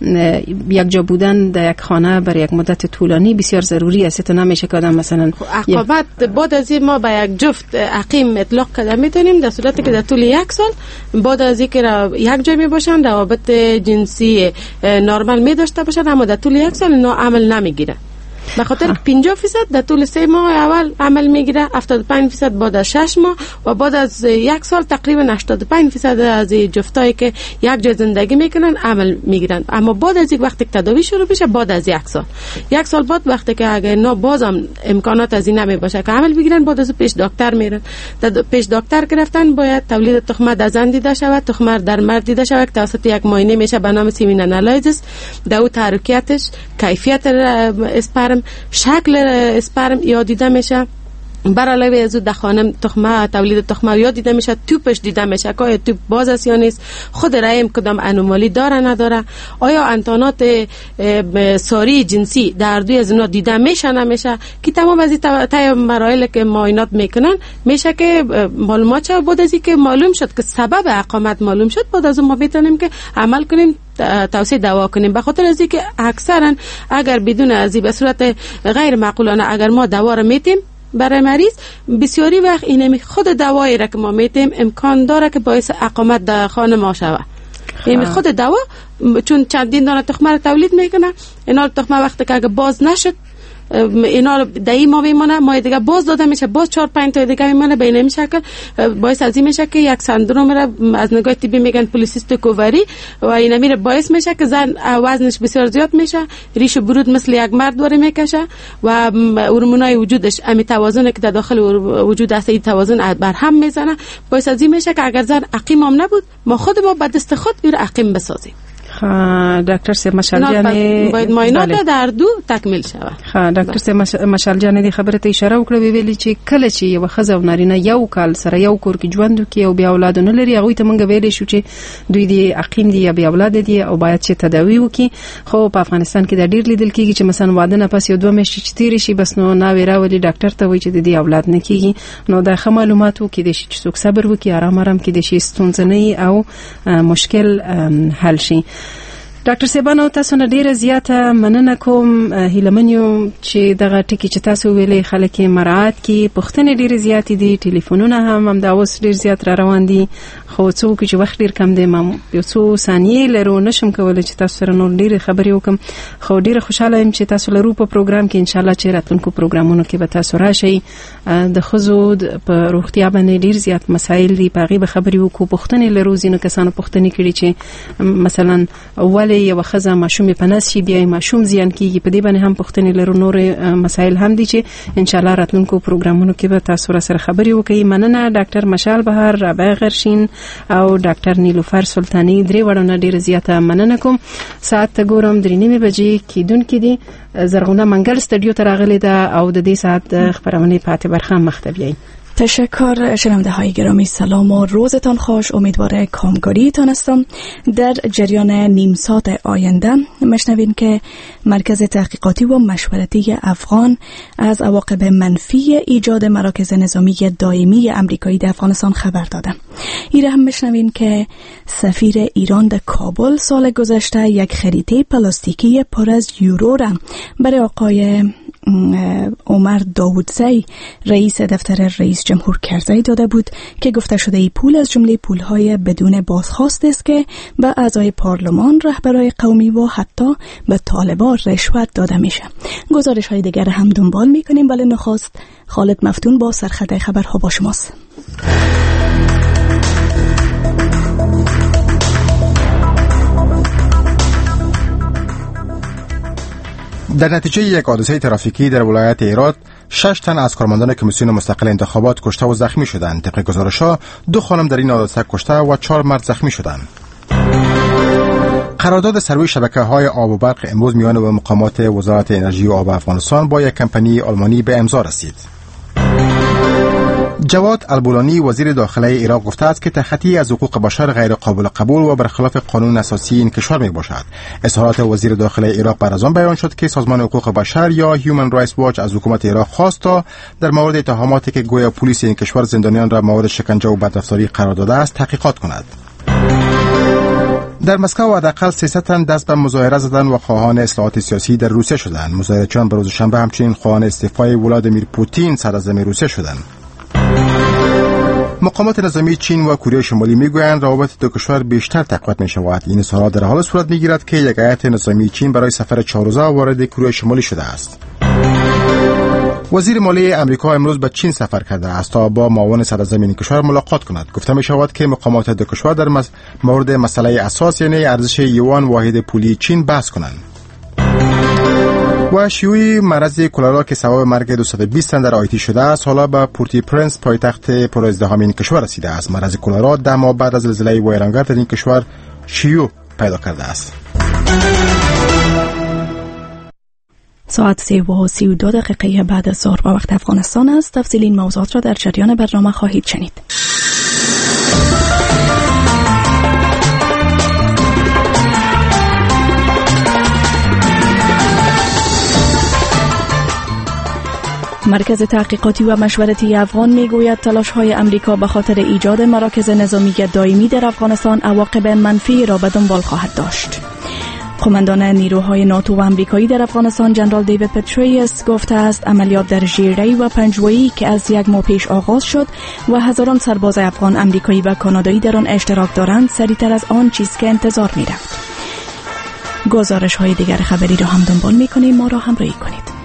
یک جا بودن در یک خانه برای یک مدت طولانی بسیار ضروری است. تو نمیشه که آدم مثلا عقابت بعد از این ما با یک جفت عقیم اطلاق کردن میتونیم در صورتی که در طول یک سال بعد از اینکه یک جای می باشن روابط جنسی نرمال می داشته باشن اما در طول یک سال اینا عمل نمیگیره. به خاطر 50% در طول 3 ماه اول عمل میگیره، 75% بعد از 6 ماه و بعد از یک سال تقریبا 85% از جفتایی که یک جای زندگی میکنن عمل میگیرن. اما بعد از یک وقتی که تداوی شروع بشه بعد از یک سال بعد وقتی که اگه نه بازم امکانات از این نمی باشه که عمل بگیرن بعد از پیش دکتر میرن. پیش دکتر گرفتن باید تولید تخمه در زن دیده شود، تخمه در مرد دیده شود. توسط یک معاینه میشه به نام سیمین انالایزیس در او تحرکاتش، کیفیت اسپرم، شکل اسپرم یا دیده میشه. بر علاوه از در خانم تخمه تولید تخمه یا دیده میشه، توپش دیده میشه که آیا توپ باز است یا نیست، خود رحم کدام انومالی داره نداره، آیا انتانات ساری جنسی در دوی از اونا دیده میشه نمیشه. که تمام از این مراحل که معاینات میکنن میشه که معلومات شد. بعد از اینکه معلوم شد که سبب اقامت معلوم شد بعد از اون ما میتونیم که عمل کنیم، توصیه دوا کنیم. به خاطر از اینکه اکثرا اگر بدون از این به صورت غیر معقولانه اگر ما دوا رو میتیم برای مریض بسیاری وقت اینمی خود دوایی را که ما میتیم امکان داره که باعث اقامت در خانه ما شود. این خود دوا چون چندین دانه تخمه را تولید میکنه، اینا تخمه وقتی که اگه باز نشد اینا دایی ما میمونه، ما دیگه باز داده میشه، باز 4-5 تا دیگه میمونه. به این شکل باعث از این میشه که یک سندروم را از نگاه طبی میگن پولیسیستیک اووری و این میره باعث میشه که زن وزنش بسیار زیاد میشه، ریش و برود مثل یک مرد دوره میکشه و هورمونای وجودش امی توازن که در داخل وجود است این توازن بر هم میزنه. باعث از این میشه که اگر زن عقیم هم نبود ما خود ما به دست خود او عقیم بسازیم. دکتر صاحب مشال جان باید معاینات در دو تکمیل شود. دکتر صاحب مشال جان دی خبره ته اشاره وکړه ویلي چې کله چې یو خزه و نارینه یو کال سره یو کور کې ژوند کوي او بیا اولاد نه لري هغه ته مونږ ویلې شو چې دوی دی عقیم دی یا بیا اولاد دی او باید چې تداوی وکړي. خو په افغانستان کې د ډیر لیدل کیږي چې مثلا واده نه پس یو 2 میاشتې چې تیر شي بس نو نا ویراولي ډاکټر ته وایي چې دی اولاد نه کیږي. نو د معلوماتو کې د شي چې څوک صبر وکړي آرام کې د شي ستونزې او مشکل حل شي. ډاکټر صاحبانو تاسو نه ډیره زیاته مننه کوم. هیلمنیو چې دغه ټکی چې تاسو ویلې خلک مراعات کی پښتنې ډیره زیات دي، ټلیفونونه هم دا اوس ډیر زیات را روان دي. خو څوک چې وخت ډیر کم دی ما یو څو ثانیې لرو نشم کولای چې تاسو سره نور ډیره خبرې وکم. خو ډیره خوشاله یم چې تاسو لرو په پروګرام کې ان شاء الله چې راتلونکو پروګرامونو کې به تاسو راشئ. د خزو په روغتیا باندې ډیر زیات مسایل دي، پاغي به خبرې وکړو. پښتنې لرو ځینو کسانو پښتنې کړي چې مثلا ولې یو خزه ماشوم پنس شي بیا ماشوم زیان کیږي په دې باندې هم پوښتنې لرو. نور مسائل هم دي چې ان شاء الله راتلونکو پروګرامونو کې به تاسو سره خبري وکړي. مننه ډاکټر مشال بهار، رابعه غرشین او ډاکټر نیلوفر سلطانی، درې وړاندې ډیر زیاته مننه کوم. ساعت ته ګورم 3:30 بجې کېدونکې دي. زرغونه منګل استودیو ته راغلې ده او د دې ساعت خبرونه پاتې برخه مخته بیاي. تشکر. شنونده های گرامی سلام و روزتان خوش. امیدواره کامگاریتان هستم. در جریان نیم ساعت آینده مشنوین که مرکز تحقیقاتی و مشورتی افغان از عواقب منفی ایجاد مراکز نظامی دائمی امریکایی در افغانستان خبر داده. این هم مشنوین که سفیر ایران در کابل سال گذشته یک خریطه پلاستیکی پر از یورو را برای آقای عمر داودزی رئیس دفتر رئیس جمهور کرزی داده بود که گفته شده ای پول از جمله پولهای بدون بازخواست است که به اعضای پارلمان، رهبرای قومی و حتی به طالبان رشوت داده میشه. گزارش های دیگر هم دنبال میکنیم، ولی نخست خالد مفتون با سرخط خبرها با شماست. در نتیجه یک حادثه ترافیکی در ولایت هرات 6 تن از کارمندان کمیسیون مستقل انتخابات کشته و زخمی شدند. طبق گزارش‌ها 2 خانم در این حادثه کشته و 4 مرد زخمی شدند. قرارداد سروی شبکه‌های آب و برق امروز میان مقامات وزارت انرژی و آب افغانستان با یک کمپانی آلمانی به امضا رسید. جواد البولانی وزیر داخلی عراق گفته است که تخطی از حقوق بشر غیر قابل قبول و برخلاف قانون اساسی این کشور می باشد. اظهارات وزیر داخلی عراق بعد از آن بیان شد که سازمان حقوق بشر یا هیومن رایتس واچ از حکومت عراق خواست تا در مورد اتهاماتی که گویا پلیس این کشور زندانیان را مورد شکنجه و بدرفتاری قرار داده است تحقیقات کند. در مسکو حداقل 300 تن دست به مظاهره زدن و خواهان اصلاحات سیاسی در روسیه شدند. مظاهره‌چیان به روز شنبه همچنین خواهان استعفای ولادیمیر پوتین صدراعظم روسیه شدند. مقامات نظامی چین و کره شمالی میگویند روابط دو کشور بیشتر تقویت می شود. این اظهارات در حال صورت میگیرد که یک هیئت نظامی چین برای سفر 4 روزه وارد کره شمالی شده است. وزیر مالی امریکا امروز به چین سفر کرده است تا با معاون صدراعظم این کشور ملاقات کند. گفته می شود که مقامات دو کشور در مورد مسئله اساس یعنی ارزش یوان واحد پولی چین بحث کنند. و شیوع مرض کلرا که سبب مرگ 220 تن در آیتی شده است حالا به پورتی پرنس پایتخت پرازدحام این کشور رسیده است. مرض کلرا 10 ماه بعد از زلزله ویرانگر در این کشور شیوع پیدا کرده است. ساعت 3:32 بعد از ظهر به وقت افغانستان است. تفصیل این موضوعات را در جریان برنامه خواهید شنید. مرکز تحقیقاتی و مشورتی افغان میگوید تلاش‌های امریکا به خاطر ایجاد مراکز نظامی دائمی در افغانستان عواقب منفی را به دنبال خواهد داشت. قماندان نیروهای ناتو و امریکایی در افغانستان جنرال دیوید پتریوس گفته است عملیات در ژیره‌ای و پنجوایی که از 1 ماه پیش آغاز شد و هزاران سرباز افغان، امریکایی و کانادایی در آن اشتراک دارند سریعتر از آن چیز که انتظار می‌رفت. گزارش‌های دیگر خبری را هم دنبال می‌کنیم، ما را همراهی کنید.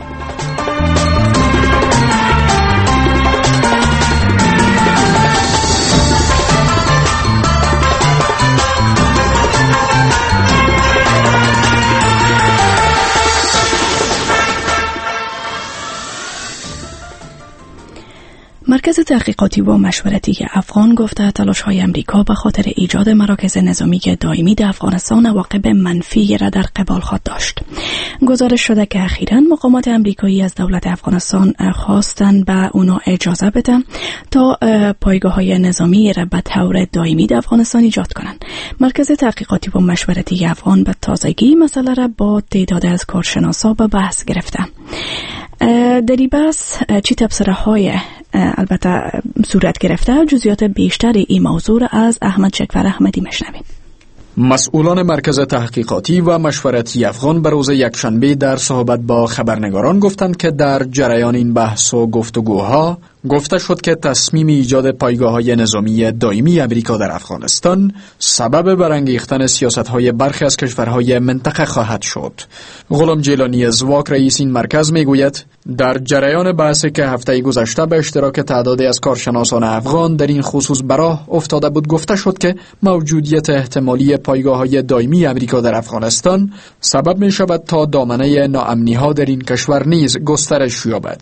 مرکز تحقیقاتی و مشورتی افغان گفته تلاش‌های امریکا به خاطر ایجاد مراکز نظامی دائمی در افغانستان عواقب منفی را در قبال خواهد داشت. گزارش شده که اخیراً مقامات امریکایی از دولت افغانستان خواستند به اونا اجازه بدن تا پایگاه‌های نظامی را به طور دائمی در افغانستان ایجاد کنند. مرکز تحقیقاتی و مشورتی افغان به تازگی مسئله را با تعداد از کارشناسا به بحث گرفته. در این بحث چی تبصره‌های البته صورت گرفته؟ جزئیات بیشتر این موضوع را از احمد شکفر احمدی میشنویم. مسئولان مرکز تحقیقاتی و مشورتی افغان به روز یکشنبه در صحبت با خبرنگاران گفتند که در جریان این بحث و گفتگوها گفته شد که تصمیم ایجاد پایگاه‌های نظامی دائمی امریکا در افغانستان سبب برانگیختن سیاست‌های برخی از کشورهای منطقه خواهد شد. غلام جیلانی زواک رئیس این مرکز میگوید در جریان بحثی که هفته گذشته به اشتراک تعدادی از کارشناسان افغان در این خصوص براه افتاده بود، گفته شد که موجودیت احتمالی پایگاه‌های دائمی امریکا در افغانستان سبب می شود تا دامنه ناامنی‌ها در این کشور نیز گسترش یابد.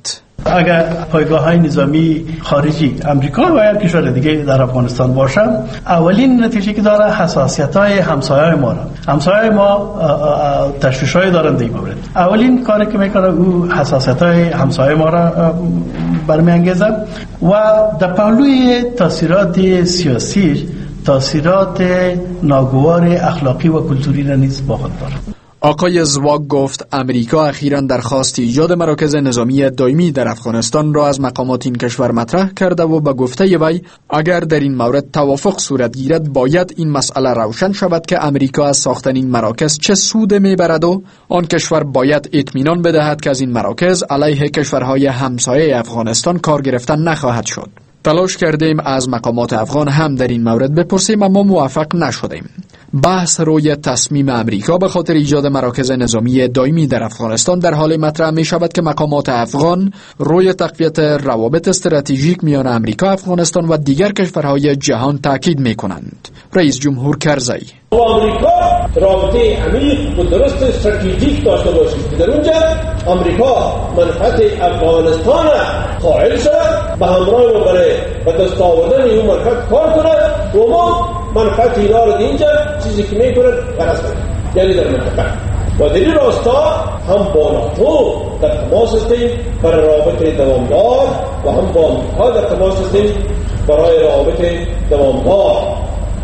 اگر پایگاه‌های نظامی خارجی امریکا و یا کشور دیگه در افغانستان باشه، اولین نتیجه که داره حساسیت‌های همسایه‌های ما را. همسایه‌های ما تشویش‌های دارن در این مورد. اولین کاری که میکنه او حساسیت‌های همسایه ما را برمی‌انگیزه و در پهلوی تاثیرات سیاسی، تاثیرات ناگوار اخلاقی و کلتوری را نیز با خود دارد. آقای زواک گفت امریکا اخیراً درخواست ایجاد مراکز نظامی دائمی در افغانستان را از مقامات این کشور مطرح کرده و به گفته وی اگر در این مورد توافق صورت گیرد باید این مسئله روشن شود که امریکا از ساختن این مراکز چه سود میبرد و آن کشور باید اطمینان بدهد که از این مراکز علیه کشورهای همسایه افغانستان کار گرفتن نخواهد شد. تلاش کردیم از مقامات افغان هم در این مورد بپرسیم اما موفق نشدیم. بحث روی تصمیم امریکا به خاطر ایجاد مراکز نظامی دائمی در افغانستان در حال مطرح می شود که مقامات افغان روی تقویت روابط استراتژیک میان امریکا، افغانستان و دیگر کشورهای جهان تاکید می کنند. رئیس جمهور کرزی: با آمریکا رابطه عمیق و درست استراتژیک داشته باشید. در اونجا آمریکا منفعت افغانستان قائل شود، به همراه ما برای به دست آوردن این منفعت کار کند و ما منفعت اینا رو اینجا چیزی که میکنند غرض کنند، یعنی در منطقه. و در این راستا هم با ناتو در تماس هستیم برای رابطه دوامدار و هم با آمریکا در تماس هستیم برای رابطه دوامدار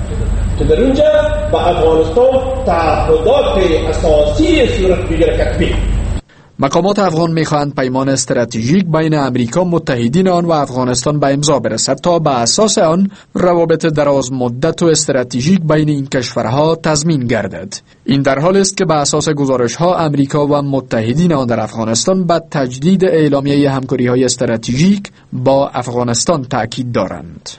که در اونجا به افغانستان تعهدات اساسی صورت بگیره کتبی. مقامات افغان میخواهند پیمان استراتژیک بین امریکا، متحدین آن و افغانستان به امضا برسد تا به اساس آن روابط دراز مدت و استراتژیک بین این کشورها تضمین گردد. این در حالی است که به اساس گزارش‌ها امریکا و متحدین آن در افغانستان به تجدید اعلامیه همکاری‌های استراتژیک با افغانستان تاکید دارند.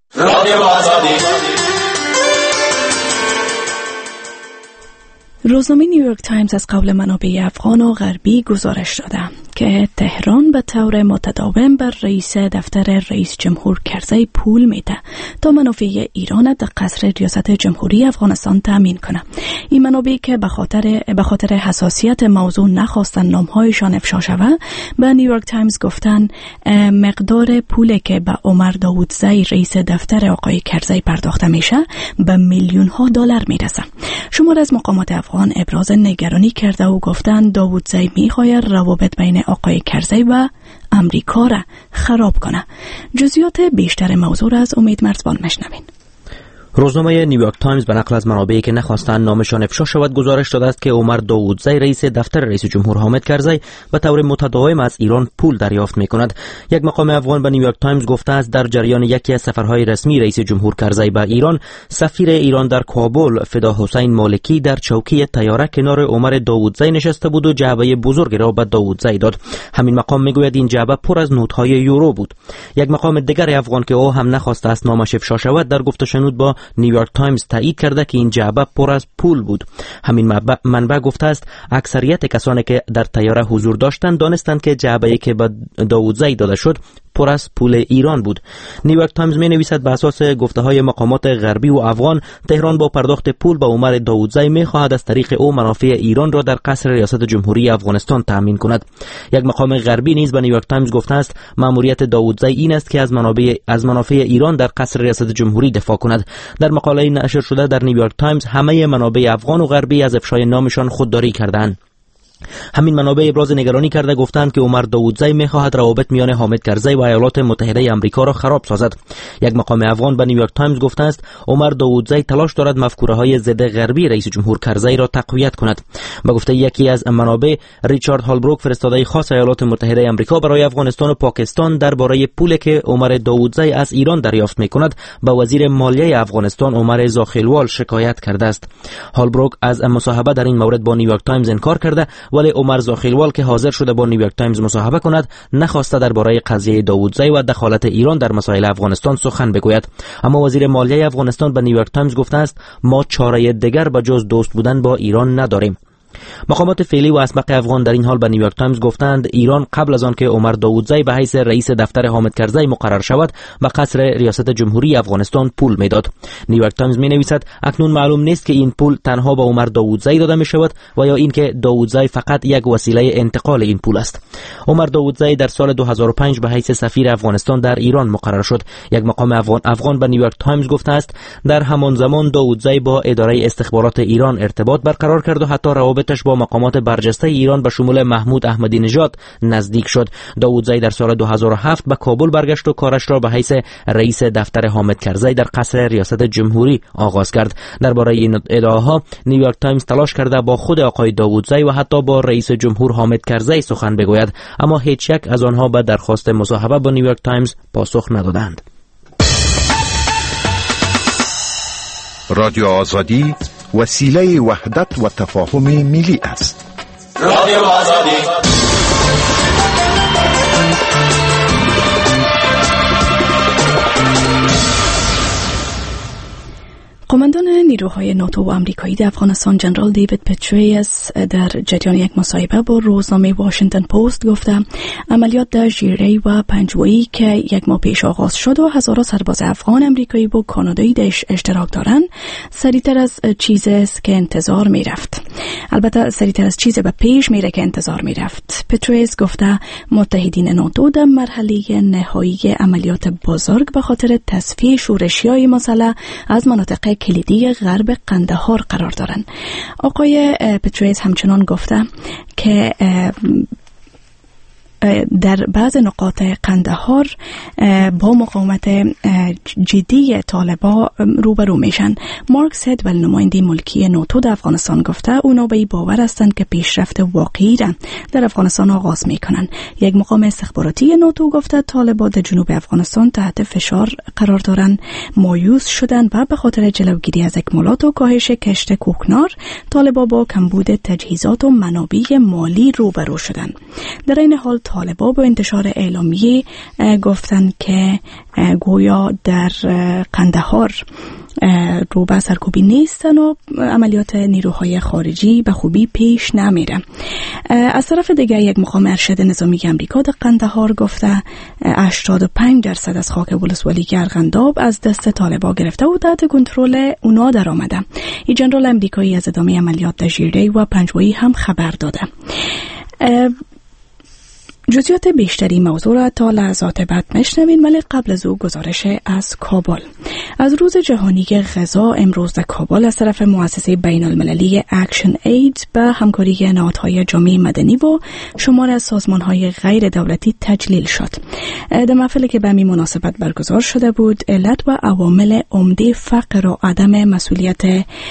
روزنامه نیویورک تایمز از قول منابع افغان و غربی گزارش داده که تهران به طور متداوم بر رئیس دفتر رئیس جمهور کرزی پول میده تا منافع ایران در قصر ریاست جمهوری افغانستان تامین کنه. این منابع که به خاطر حساسیت موضوع نخواستن نامهایشان افشا شود، به نیویورک تایمز گفتن مقدار پولی که به عمر داوودزی رئیس دفتر آقای کرزی پرداخته میشه به میلیون ها دلار میرسه. شمار از مقامات افغان ابراز نگرانی کرده و گفتن داوودزی میخواهد روابط بین آقای کرزی و امریکا را خراب کنه. جزئیات بیشتر موضوع را از امید مرزبان مشنوین. روزنامه نیویورک تایمز به نقل از منابعی که نخواستند نامشان افشا شود گزارش داده است که عمر داوودزی رئیس دفتر رئیس جمهور حامد کرزی به طور متداوم از ایران پول دریافت می‌کند. یک مقام افغان به نیویورک تایمز گفته است در جریان یکی از سفرهای رسمی رئیس جمهور کرزی به ایران، سفیر ایران در کابل فدا حسین مالکی در چوکی طیاره کنار عمر داوودزی نشسته بود و جعبه بزرگی را به داوودزی داد. همین مقام میگوید این جعبه پر از نوت‌های یورو بود. یک مقام دیگر افغان که او هم نخواسته است نامش افشا شود در گفت و شنود با نیویورک تایمز تایید کرده که این جعبه پر از پول بود. همین منبع گفته است اکثریت کسانی که در طیاره حضور داشتند دانستند که جعبه‌ای که به داوودزی داده شد پر از پول ایران بود. نیویورک تایمز می نویسد به اساس گفته های مقامات غربی و افغان، تهران با پرداخت پول به عمر داوودزی می خواهد از طریق او منافع ایران را در قصر ریاست جمهوری افغانستان تامین کند. یک مقام غربی نیز به نیویورک تایمز گفته است مأموریت داوودزی این است که از منافع ایران در قصر ریاست جمهوری دفاع کند. در مقاله نشر شده در نیویورک تایمز همه منابع افغان و غربی از افشای نامشان خودداری کردند. همین منابع ابراز نگرانی کرده گفتند که عمر داوودزی می‌خواهد روابط میان حامد کرزی و ایالات متحده آمریکا را خراب سازد. یک مقام افغان به نیویورک تایمز گفته است عمر داوودزی تلاش دارد مفکوره‌های ضد غربی رئیس جمهور کرزی را تقویت کند. به گفته یکی از منابع، ریچارد هالبروک فرستاده خاص ایالات متحده آمریکا برای افغانستان و پاکستان درباره پولی که عمر داوودزی از ایران دریافت می‌کند به وزیر مالیه افغانستان عمر زاخیلوال شکایت کرده است. هالبروک از مصاحبه در این مورد با نیویورک تایمز انکار کرده ولی عمر زاخیلوال که حاضر شده با نیویورک تایمز مصاحبه کند نخواسته درباره قضیه داوودزی و دخالت ایران در مسائل افغانستان سخن بگوید. اما وزیر مالیه افغانستان به نیویورک تایمز گفته است ما چاره دیگر به جز دوست بودن با ایران نداریم. مقامات فعلی و اسبق افغان در این حال به نیویورک تایمز گفتند ایران قبل از آن که عمر داوودزی به حیث رئیس دفتر حامد کرزی مقرر شود به قصر ریاست جمهوری افغانستان پول میداد. نیویورک تایمز می نویسد اکنون معلوم نیست که این پول تنها به عمر داوودزی داده می شود و یا اینکه داوودزی فقط یک وسیله انتقال این پول است. عمر داوودزی در سال 2005 به حیث سفیر افغانستان در ایران مقرر شد. یک مقام افغان به نیویورک تایمز گفته است در همان زمان داوودزی با اداره استخبارات ایران ارتباط برقرار کرد و حتی روابطش با مقامات برجسته ایران به شمول محمود احمدی نژاد نزدیک شد. داوودزی در سال 2007 به کابل برگشت و کارش را به حیث رئیس دفتر حامد کرزی در قصر ریاست جمهوری آغاز کرد. درباره این ادعاها نیویورک تایمز تلاش کرده با خود آقای داوودزی و حتی با رئیس جمهور حامد کرزی سخن بگوید، اما هیچ یک از آنها به درخواست مصاحبه با نیویورک تایمز پاسخ ندادند. رادیو آزادی وسیله وحدت و تفاهم ملی است. رادیو آزادی. قماندان نیروهای ناتو و آمریکایی در افغانستان جنرال دیوید پتریس در جریان یک مصاحبه با روزنامه واشنگتن پست گفته عملیات در ژیره و پنجوایی که یک ماه پیش آغاز شد و هزاران سرباز افغان، آمریکایی و کانادایی درش اشتراک دارند سریعتر از چیزی است که انتظار می رفت. البته سریعتر از چیزی به پیش میره که انتظار می رفت. پتریس گفته متحدین ناتو در مرحله نهایی عملیات بزرگ به خاطر تصفیه شورشیای مسلح از مناطق کلیدی غرب قندهار قرار دارند. آقای پتریس همچنان گفته که در بعض نقاط قندهار با مقاومت جدی طالبان روبرو میشن. مارک سیدول نماینده ملکی ناتو در افغانستان گفته اونا به این باور هستند که پیشرفت واقعی را در افغانستان آغاز میکنن. یک مقام استخباراتی ناتو گفته طالبان در جنوب افغانستان تحت فشار قرار دارن، مایوس شدن و به خاطر جلوگیری از اکمالات و کاهش کشت کوکنار طالبان با کمبود تجهیزات و منابع مالی روبرو شدن. در این حال طالبان با انتشار اعلامیه گفتند که گویا در قندهار رو به سرکوبی نیستن و عملیات نیروهای خارجی به خوبی پیش نمیره. از طرف دیگه یک مقام ارشد نظامی آمریکا در قندهار گفته 85% از خاک ولسوالی ارغنداب از دست طالبان گرفته و تحت کنترل اونا در آمده. این جنرال آمریکایی از ادامه عملیات در ژیره و پنجوایی هم خبر داده. جزئیات بیشتری موضوع را تا لحظات بعد میشنوید، ولی قبل از او گزارش از کابل. از روز جهانی غذا امروز در کابل از طرف مؤسسه بین المللی اکشن اید به همکاری نهادهای جامعه مدنی و شمار از سازمانهای غیر دولتی تجلیل شد. در محفلی که به همین مناسبت برگزار شده بود علت و عوامل عمده فقر و عدم مسئولیت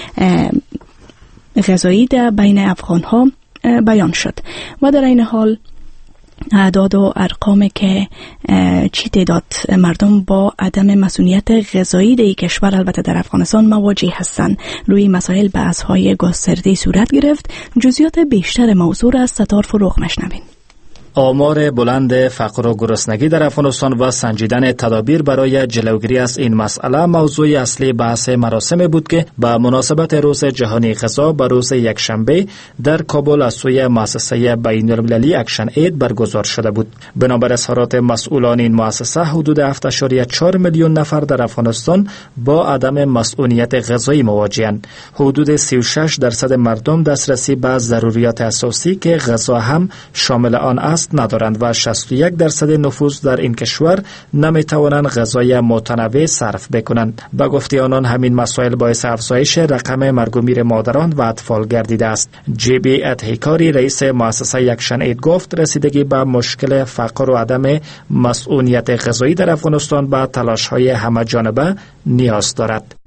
غذایی در بین افغانها بیان شد و در این حال اعداد و ارقام که چی تعداد مردم با عدم مسئولیت غذایی در کشور البته در افغانستان مواجه هستند روی مسائل بحث‌های گسترده صورت گرفت. جزئیات بیشتر موضوع را از ستار فروغ مشنوین. آمار بلند فقر و گرسنگی در افغانستان و سنجیدن تدابیر برای جلوگیری از این مسئله موضوع اصلی بحث مراسم بود که به مناسبت روز جهانی غذا به روز یکشنبه در کابل از سوی مؤسسه بین المللی اکشن اید برگزار شده بود. بنابر اظهارات مسئولان این مؤسسه حدود 7.4 میلیون نفر در افغانستان با عدم مسئولیت غذایی مواجه‌اند. حدود 36% مردم دسترسی به ضروریات اساسی که غذا هم شامل آن است ندارند و 61% نفوس در این کشور نمیتوانند غذای متنوع صرف بکنند. به گفته آنان همین مسائل باعث افزایش رقم مرگ و میر مادران و اطفال گردیده است. جیبی اتهیکاری رئیس مؤسسه یکشن اید گفت رسیدگی به مشکل فقر و عدم مسئولیت غذایی در افغانستان به تلاش‌های همه جانبه نیاز دارد.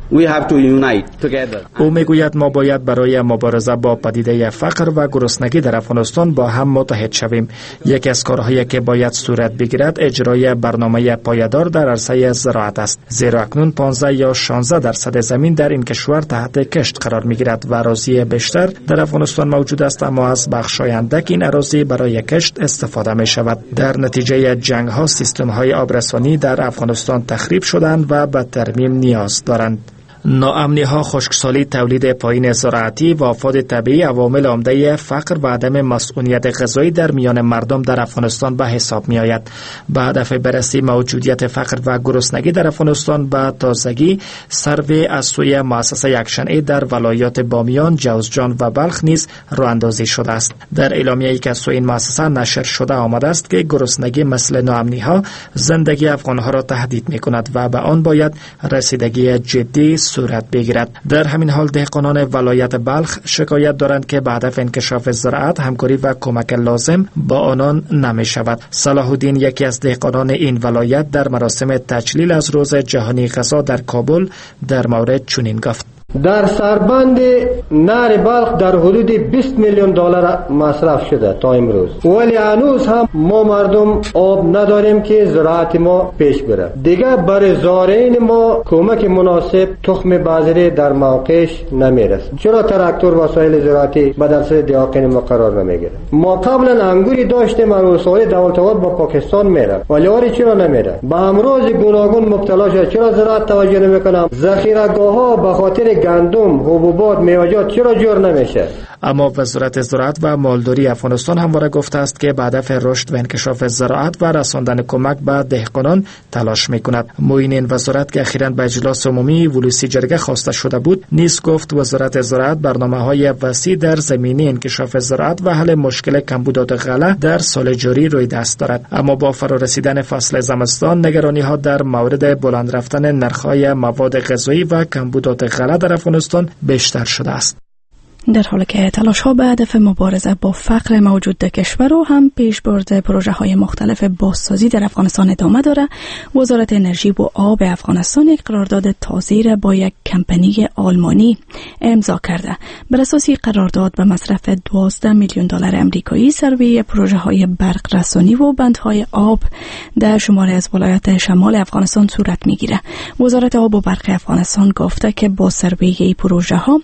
او میگوید ما باید برای مبارزه با پدیده فقر و گرسنگی در افغانستان با هم متحد شویم. یکی از کارهایی که باید صورت بگیرد اجرای برنامه پایدار در عرصه زراعت است، زیرا اکنون 15 یا 16% زمین در این کشور تحت کشت قرار میگیرد و اراضی بیشتر در افغانستان موجود است، اما از بخش‌های اندک این اراضی برای کشت استفاده می شود. در نتیجه جنگ ها سیستم های آبرسانی در افغانستان تخریب شدند و به ترمیم نیاز دارند. ناامنی ها، خشکسالی، تولید پایین زراعتی و آفات طبیعی عوامل عمده فقر و عدم مسئولیت غذایی در میان مردم در افغانستان به حساب می آید. به هدف بررسی موجودیت فقر و گرسنگی در افغانستان به تازگی سروی از سوی مؤسسه یکشنبه در ولایات بامیان، جوزجان و بلخ نیز راه اندازی شده است. در اعلامیه‌ای که از سوی این مؤسسه نشر شده آمده است که گرسنگی مثل ناامنی ها زندگی افغان‌ها را تهدید می کند و به آن باید رسیدگی جدی صورت بگیرد. در همین حال دهقانان ولایت بلخ شکایت دارند که به هدف انکشاف زراعت همکاری و کمک لازم با آنان نمی شود. صلاح الدین، یکی از دهقانان این ولایت، در مراسم تجلیل از روز جهانی غذا در کابل در مورد چنین گفت: در سربند نهر بلخ در حدود 20 میلیون دلار مصرف شده تا امروز، ولی هنوز هم ما مردم آب نداریم که زراعت ما پیش بره. دیگه برای زارعین ما کمک مناسب تخم بذری در موقعش نمیرسه. چرا تراکتور وسایل زراعتی به دست دهقان ما قرار نمیگیره؟ ما قبلا انگوری داشتیم، وسایل دولت آباد با پاکستان میره، ولی آری چرا نمیره؟ به امراض گوناگون مبتلا شده، چرا زراعت توجه نمیکنه؟ ذخیره‌گاه ها به خاطر گندم، حبوبات، میوه‌جات چرا جور نمیشه؟ اما وزارت زراعت و مالداری افغانستان همواره گفته است که به هدف رشد و انکشاف زراعت و رساندن کمک به دهقانان تلاش میکند. معین این وزارت که اخیراً به اجلاس عمومی ولوسی جرگه خواسته شده بود، نیز گفت وزارت زراعت برنامه‌های وسیع در زمینه انکشاف زراعت و حل مشکل کمبودات غله در سال جاری روی دست دارد. اما با فرارسیدن فصل زمستان نگرانی‌ها در مورد بلند رفتن نرخ‌های مواد غذایی و کمبودات غله در افغانستان بیشتر شده است. در حالی که تلاش ها به هدف مبارزه با فقر موجود در کشور و هم پیشبرد پروژه های مختلف بازسازی در افغانستان ادامه داره، وزارت انرژی و آب افغانستان یک قرارداد تازه را با یک کمپانی آلمانی امضا کرده. بر اساس قرارداد به مصرف 12 میلیون دلار آمریکایی سروی پروژه های برق رسانی و بندهای آب در شماری از ولایات شمال افغانستان صورت میگیره. وزارت آب و برق افغانستان گفته که با سروی این پروژه ها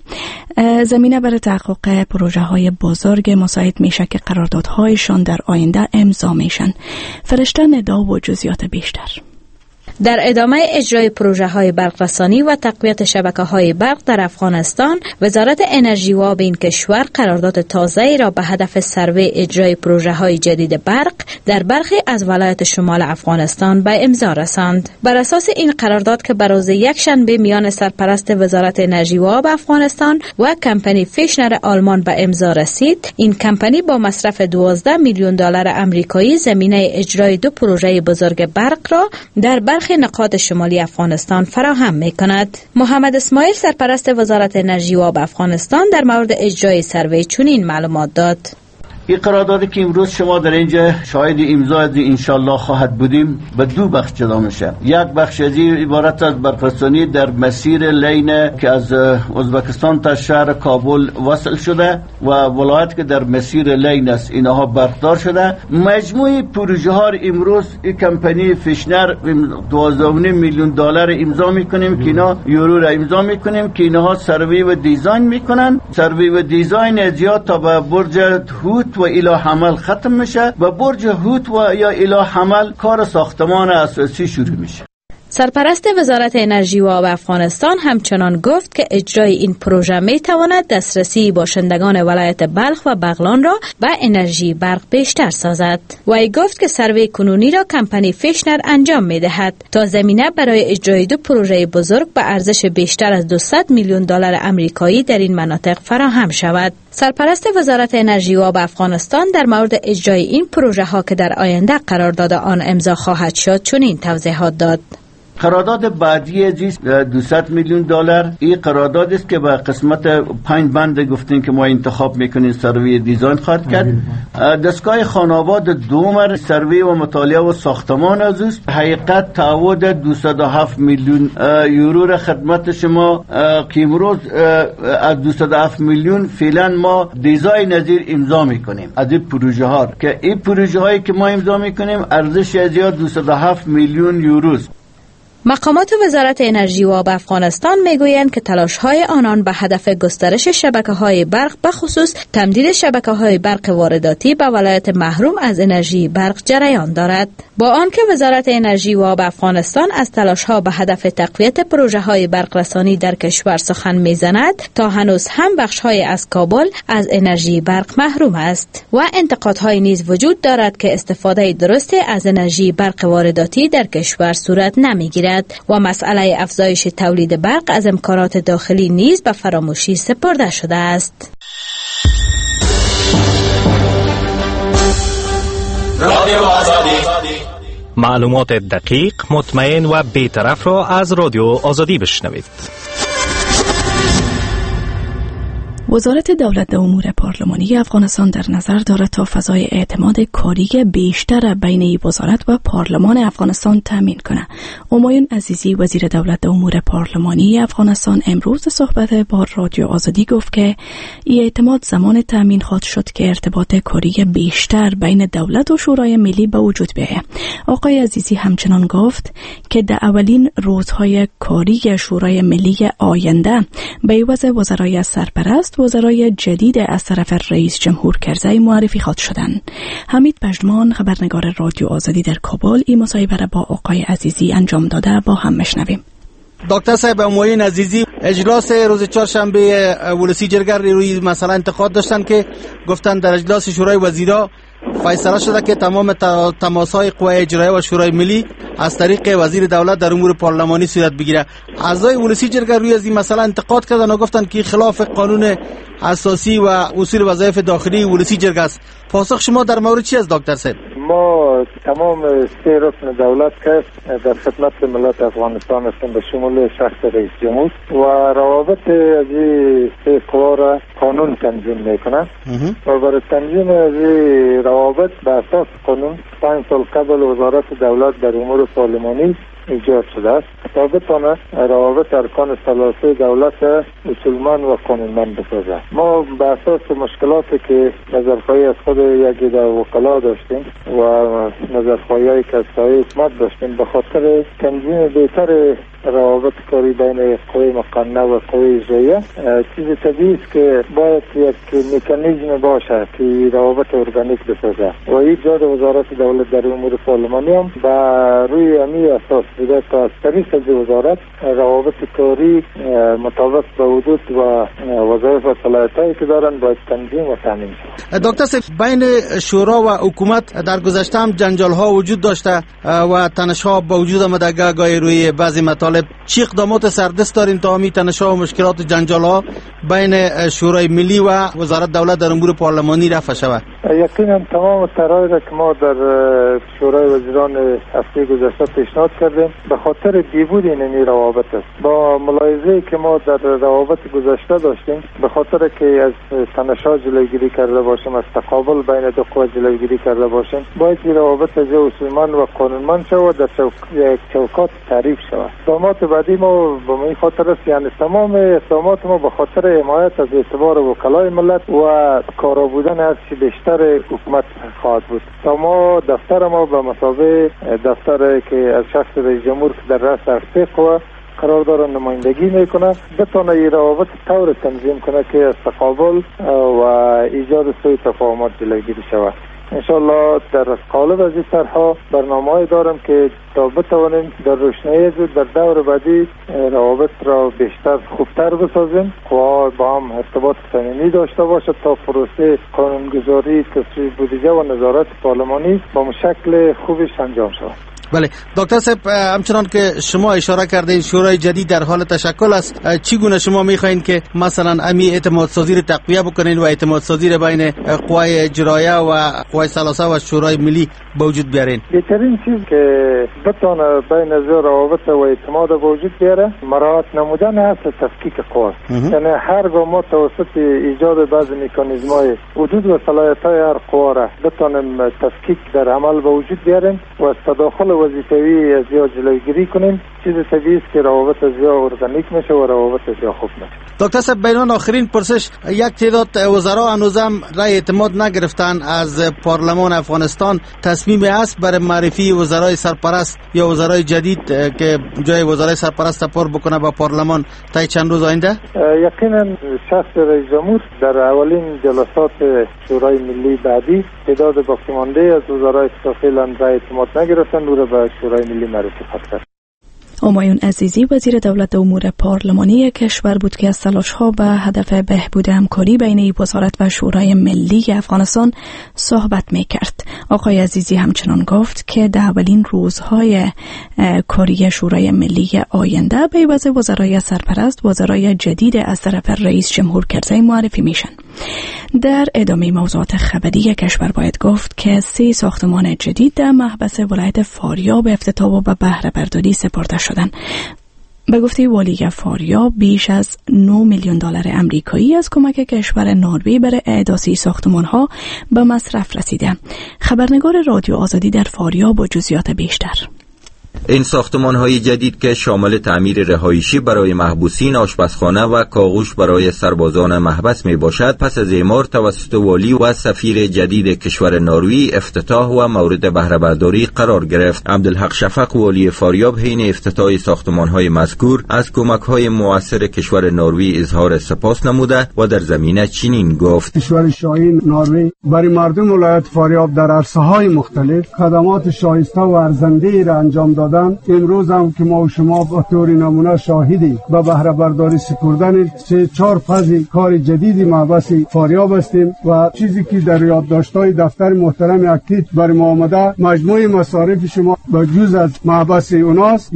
زمینه برای تحقق پروژه های بزرگ مساعد میشه که قراردادهایشان در آینده امضا میشن. فرشته ندا و جزئیات بیشتر. در ادامه اجرای پروژه‌های برقرسانی و تقویت شبکه‌های برق در افغانستان، وزارت انرژی و آب این کشور قرارداد تازه‌ای را به هدف سروی اجرای پروژه‌های جدید برق در برخی از ولایات شمال افغانستان به امضا رساند. بر اساس این قرارداد که بر روز یکشنبه میان سرپرست وزارت انرژی و آب افغانستان و کمپانی فیشنر آلمان به امضا رسید، این کمپانی با مصرف 12 میلیون دلار آمریکایی زمینه اجرای دو پروژه بزرگ برق را در برخی نقاط شمالی افغانستان فراهم می‌کند. محمد اسماعیل، سرپرست وزارت انرژی و آب افغانستان، در مورد اجرای سروی چنین معلومات داد: این قراردادی که امروز شما در اینجا شاهد امضا از انشالله خواهد بودیم به دو بخش جدا میشه. یک بخش از عبارت از برقرسانی در مسیر لین که از ازبکستان تا شهر کابل وصل شده و ولایت که در مسیر لین است اینها برقدار شده. مجموع پروژه ها امروز این کمپانی فیشنر 12 میلیون دلار امضا میکنیم که اینا یورو را امضا میکنیم که اینها سروی و دیزاین میکنن. سروی و دیزاین زیاد تا به برج هوت و الی حمل ختم میشه و برج هوت و یا الی حمل کار ساختمان اساسی شروع میشه. سرپرست وزارت انرژی و آب افغانستان همچنان گفت که اجرای این پروژه می تواند دسترسی باشندگان ولایت بلخ و بغلان را به انرژی برق بیشتر سازد. وی گفت که سروی کنونی را کمپانی فیشنر انجام می دهد تا زمینه برای اجرای دو پروژه بزرگ به ارزش بیشتر از 200 میلیون دلار آمریکایی در این مناطق فراهم شود. سرپرست وزارت انرژی و آب افغانستان در مورد اجرای این پروژه ها که در آینده قرارداد آن امضا خواهد شد چنین توضیحات داد: قرارداد بعدی از 200 میلیون دلار این قرارداد است که به قسمت 5 بند گفتین که ما انتخاب میکنیم سروی دیزاین خواهد کرد. دستگاه خانواد دومر سروی و مطالعه و ساختمان از است. حقیقت تعهد 207 میلیون یورو را خدمت شما که امروز از 207 میلیون فعلا ما دیزاین نظیر امضا میکنیم از این پروژه ها که این پروژه هایی که ما امضا میکنیم ارزش از 207 میلیون یورو است. مقامات وزارت انرژی و آب افغانستان میگویند که تلاش‌های آنان به هدف گسترش شبکه‌های برق به خصوص تمدید شبکه‌های برق وارداتی به ولایت محروم از انرژی برق جریان دارد. با آنکه وزارت انرژی و آب افغانستان از تلاش‌ها به هدف تقویت پروژه‌های برق رسانی در کشور سخن میزند، تا هنوز هم بخش‌های از کابل از انرژی برق محروم است و انتقادهای نیز وجود دارد که استفاده درست از انرژی برق وارداتی در کشور صورت نمیگیرد و مسئله افزایش تولید برق از امکانات داخلی نیز به فراموشی سپرده شده است. رادیو آزادی، معلومات دقیق، مطمئن و بی‌طرف را از رادیو آزادی بشنوید. وزارت دولت امور پارلمانی افغانستان در نظر دارد تا فضای اعتماد کاری بیشتر بین وزارت و پارلمان افغانستان تامین کنه. همایون عزیزی وزیر دولت امور پارلمانی افغانستان امروز صحبت با رادیو آزادی گفت که این اعتماد زمان تامین خواهد شد که ارتباط کاری بیشتر بین دولت و شورای ملی به وجود بیاید. آقای عزیزی همچنان گفت که در اولین روزهای کاری شورای ملی آینده به عوض وزرای سرپرست وزرای جدید از طرف رئیس جمهور کرزی معرفی خواهد شدند. حمید پژمان خبرنگار رادیو آزادی در کابل این مصاحبه را با آقای عزیزی انجام داده، با هم میشنویم. دکتر صاحب، همایون عزیزی اجلاس روز چهارشنبه ولسی جرگه روی مسئله انتقاد داشتن که گفتن در اجلاس شورای وزیرا فیصله شده که تمام تماس‌های قوه اجرایی و شورای ملی از طریق وزیر دولت در امور پارلمانی صورت بگیره. اعضای ولسی جرگه روی از این مسئله انتقاد کردن و گفتن که خلاف قانون اساسی و اصول وظایف داخلی ولسی جرگه است. پاسخ شما در مورد چی است دکتر صاحب؟ ما تمام سه رکن دولت که در خدمت ملت افغانستان هستیم به شمول شخص رئیس جمهور و روابط از این سه قوا را قانون تنظیم میکنه و برای تنظیم از این روابط به اساس قانون 5 سال قبل وزارت دولت در امور پارلمانی ایجاد شده است تا بتونه روابط ارکان ثلاثه دولت اصولمند و قانونمند بسازه. ما به اساس مشکلاتی که نظرخواهی از خود یکی در وکلا داشتیم و نظرخواهی که از سایه حکومت داشتیم به خاطر تنظیم بهتر روابط کاری بین قوه مقننه و قوه اجراییه، چیز طبیعی است که باید یک مکانیزم باشه که روابط ارگانیک بسازه و ایجاد وزارت دولت در امور پارلمانی هم به روی همین اساس بوده تا از طریق از وزارت روابط کاری مطابق به حدود و وظایف و صلاحیتایی که دارن باید تنظیم و تامین شود. دکتر صاحب، بین شورا و حکومت در گذشته هم جنجال ها وجود داشته و تنش ها با وجود آمده گاهی روی بعضی مطالب. چی اقدامات سردست دارین تا همین تنش ها و مشکلات جنجال ها بین شورای ملی و وزارت دولت در امور پارلمانی رفع شود؟ یقینا تمام طرحی را که ما در شورای وزیران هفته گذشته پیشنهاد کردیم به خاطر بیبود این روابط است. با ملاحظه‌ای که ما در روابط گذشته داشتیم به خاطر که از تنش‌ها جلوگیری کرده باشیم، از تقابل بین دو قوا جلوگیری کرده باشیم، باید این روابط از اصولمند و قانونمند شود در چوکات تعریف شود. اقدامات بعدی ما به این خاطر است، یعنی تمام اقدامات ما به خاطر حمایت از اعتبار وکلای ملت و کارا بودن از بیشتر حکومت خواهد بود. تا ما دفتر ما به مثابه دفتر که از شخص رئیس جمهور که در رأس هر قوا قرار داره نمایندگی میکنه بتونه این روابط طور تنظیم کنه که از تقابل و ایجاد سوء تفاهمات جلوگیری شود. انشالله در قالب از این طرح‌ها برنامه‌ای دارم که تا بتوانیم در روشنایی در دور بعدی روابط را بیشتر خوبتر بسازیم و با هم ارتباط صمیمی داشته باشد تا پروسه قانونگذاری، تصویب بودجه و نظارت پارلمانی با شکل خوبش انجام شود. بله دکتر صاحب، همچنان که شما اشاره کردین شورای جدید در حال تشکل است، چگونه شما میخواین که مثلا امی اعتماد سازی را تقویت بکنین و اعتماد سازی را بین قوای اجرایه و قوای ثلاثه و شورای ملی به وجود بیارین؟ بهترین چیز که بتونه بین روابط و اعتماد به وجود بیاره مراعات نمودن اصل تفکیک قوا، یعنی هر گام توسط ایجاد بعض مکانیزم‌های حدود و صلاحیت‌های هر قوا را بتونیم تفکیک در عمل به وجود بیاریم و از تداخل وظیفوی از یا جلوگیری کنیم. چیز طبیعی است که روابط از یا ارگانیک میشه و روابط از یا خوب میشه. دکتر صاحب، بین آخرین پرسش، یک تعداد وزرا هنوزم رای اعتماد نگرفتن از پارلمان افغانستان. تصمیم است برای معرفی وزرای سرپرست یا وزرای جدید که جای وزرای سرپرست پر بکنه با پارلمان تا چند روز آینده؟ یقینا شخص رئیس جمهور در اولین جلسات شورای ملی بعدی تعداد باقی مانده از وزرای که فعلا رای اعتماد نگرفتن رو به شورای ملی معرفی خواهد کرد. همایون عزیزی وزیر دولت امور پارلمانی کشور بود که از تلاش‌ها به هدف بهبود همکاری بین وزارت و شورای ملی افغانستان صحبت می‌کرد. آقای عزیزی همچنان گفت که در اولین روزهای کاری شورای ملی آینده به عوض وزرای سرپرست وزرای جدید از طرف رئیس جمهور کرزی معرفی میشن. در ادامه موضوعات خبری کشور باید گفت که 3 ساختمان جدید در محبس ولایت فاریاب افتتاح و به بهره برداری سپرده شدند. به گفته والی فاریاب بیش از 9 میلیون دلار امریکایی از کمک کشور نروژ برای اعداد ساختمان‌ها به مصرف رسیده. خبرنگار رادیو آزادی در فاریاب و جزئیات بیشتر. این ساختمان‌های جدید که شامل تعمیر رهایشی برای محبوسین، آشپزخانه و کاغوش برای سربازان محبس می باشد، پس از اعمار توسط والی و سفیر جدید کشور نروژ افتتاح و مورد بهره برداری قرار گرفت. عبدالحق شفق والی فاریاب حین افتتاح ساختمان‌های مذکور از کمک‌های مؤثر کشور نروژ اظهار سپاس نموده و در زمینه چنین گفت: کشور شاهی نروژ برای مردم ولایت فاریاب در عرصه‌های مختلف خدمات شایسته و ارزنده‌ای را انجام دادند. امروز هم که ما و شما به طور نمونه شاهدی به بهره برداری سپردن 3-4 فاز کار جدیدی محبس فاریاب هستیم و چیزی که در یادداشت‌های دفتر محترم اکتیت برای ما آمده، مجموع مصارف شما به جز از محبس اوناست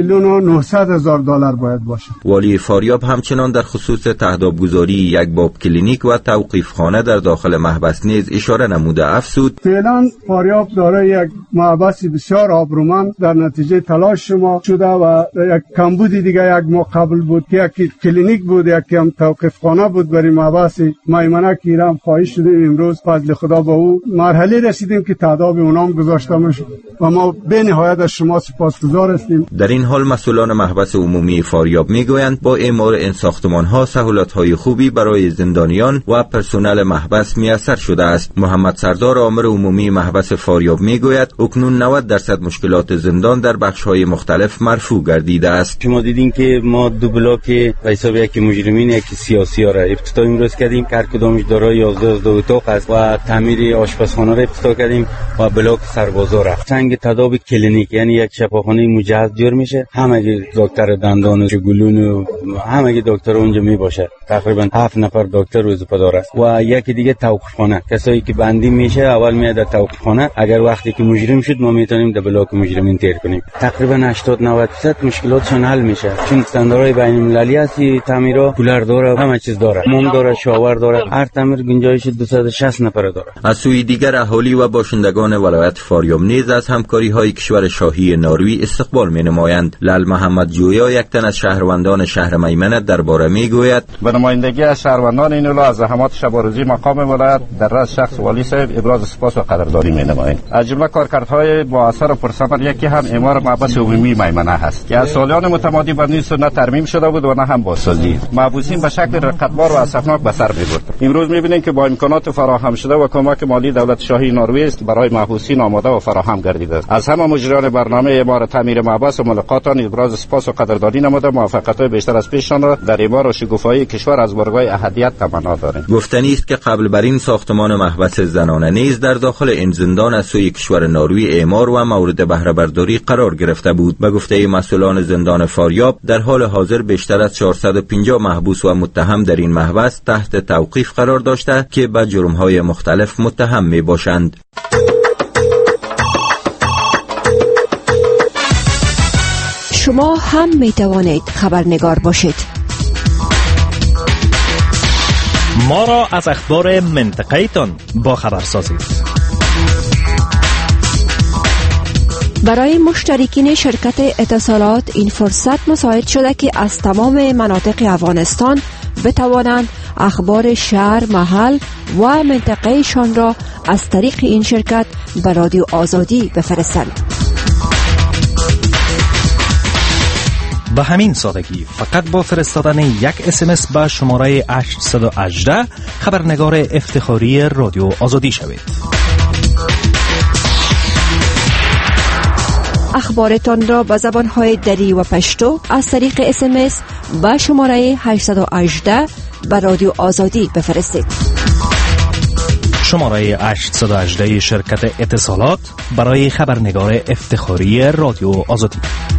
1,900,000 دلار باید باشه. والی فاریاب همچنان در خصوص تهدابگذاری یک باب کلینیک و توقیفخانه در داخل محبس نیز اشاره نموده افزود: فعلا فاریاب دارای یک محبس بسیار آبرومند در نتیجه تلاش شما شده و یک کمبودی دیگه یک ما قبل بود که یک کلینیک بود، یکی هم توقیفخانه بود برای محبس میمنه که ایران خواهش شده. امروز فضل خدا با او مرحله رسیدیم که تعداد اونام گذاشته میشه و ما به نهایت از شما سپاسگزار هستیم. در این حال مسئولان محبس عمومی فاریاب میگویند با اعمار این ساختمان‌ها سهولت‌های خوبی برای زندانیان و پرسنل محبس میسر شده است. محمد سردار آمر عمومی محبس فاریاب میگوید اکنون 90% مشکلات زندان در بخش‌های مختلف مرفوع گردیده است. شما دیدین که ما 2 بلاک به حساب یکی مجرمین یکی سیاسی‌ها را افتتاح امروز کردیم. هر کدامش دارای 11 اتاق است و تعمیر آشپزخانه را افتتاح کردیم و بلاک سربازا را. سنگ تداوی کلینیک، یعنی یک شفاخانه مجهز جور میشه. همه دکتر دندان و گلون و همه دکتر اونجا می باشه. تقریبا 7 نفر دکتر روز پدار است. و یکی دیگه توقیفخانه، کسایی که بندی میشه اول میاد در توقیفخانه، اگر وقتی که مجرم شد ما میتونیم در بلاک مجرمین تیر کنیم. تقریبا 80-90% مشکلاتشون حل میشه، چون استانداردهای بین المللی هستی. تعمیرها کولر داره، همه چیز داره، حمام داره، شاور داره. هر تعمیر گنجایش 260 نفر داره. از سوی دیگر اهالی و باشندگان ولایت فاریاب نیز از همکاری‌های کشور شاهی نروژ استقبال می‌نمایند. لال محمد جویا، یک تن از شهروندان شهر میمنه، درباره میگوید: به نمایندگی از شهروندان این ولایت از زحمات شب و روزی مقام ولایت در رأس شخص والی صاحب ابراز سپاس و قدردانی می‌نماییم. از جمله کارکردهای با اثر و پرثمر یکی هم اعمار محبس عمومی میمنه است که از سالیان متمادی بر نیز نه ترمیم شده بود و نه هم بازسازی. محبوسین به شکل رقتبار و اسفناک به سر می‌برد. امروز می‌بینیم که با امکانات فراهم شده و کمک مالی دولت شاهی نروژ برای محبوسین آماده و فراهم گردیده است. از همه مجریان برنامه اعمار تعمیر محبس و ملاقاتان ابراز سپاس و قدردانی نموده موفقیت‌های بیشتر از پیششان را در اعمار و شکوفایی کشور از بارگاه احدیت تمنا داریم. گفتنی است که قبل بر این ساختمان محبس زنانه نیز در داخل این زندان از سوی کشور نروژ اعمار و مورد بهره برداری قرار گرفته بود. به گفته مسئولان زندان فاریاب در حال حاضر بیشتر از 450 محبوس و متهم در این محبس تحت توقیف قرار داشته که به جرم‌های مختلف متهم می‌باشند. شما هم می توانید خبرنگار باشید. ما را از اخبار منطقه تان با خبر سازید. برای مشترکین شرکت اتصالات این فرصت مساعد شده که از تمام مناطق افغانستان بتوانند اخبار شهر، محل و منطقهشان را از طریق این شرکت به رادیو آزادی بفرستند. به همین سادگی فقط با فرستادن یک اسمس به شماره 818 خبرنگار افتخاری رادیو آزادی شوید. اخبارتان را به زبانهای دری و پشتو از طریق اسمس به شماره 818 به رادیو آزادی بفرستید. شماره 818 شرکت اتصالات برای خبرنگار افتخاری رادیو آزادی.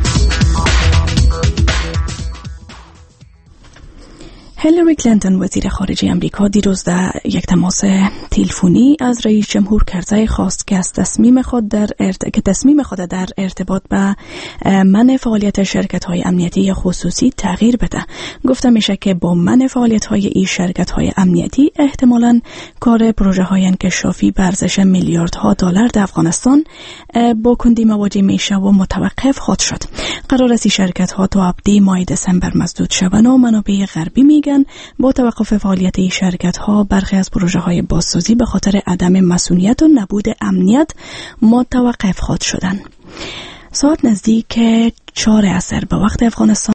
هیلاری کلینتون وزیر خارجه امریکا دیروز در یک تماس تلفنی از رئیس جمهور کرزی خواست که از تصمیم خود در ارتباط به منع فعالیت شرکت‌های امنیتی خصوصی تغییر بده. گفته میشه که با منع فعالیت‌های این شرکت‌های امنیتی احتمالاً کار پروژه‌های انکشافی به ارزش میلیاردها دلار در افغانستان با کندی مواجه میشه و متوقف خواهد شد. قرار است شرکت‌ها تا ابتدای ماه دسامبر مسدود شوند و منابع غربی میگن با توقف فعالیت این شرکت‌ها برخی از پروژه‌های بازسازی به خاطر عدم مسئولیت و نبود امنیت متوقف خواهد شدن. ساعت نزدیک 4 عصر به وقت افغانستان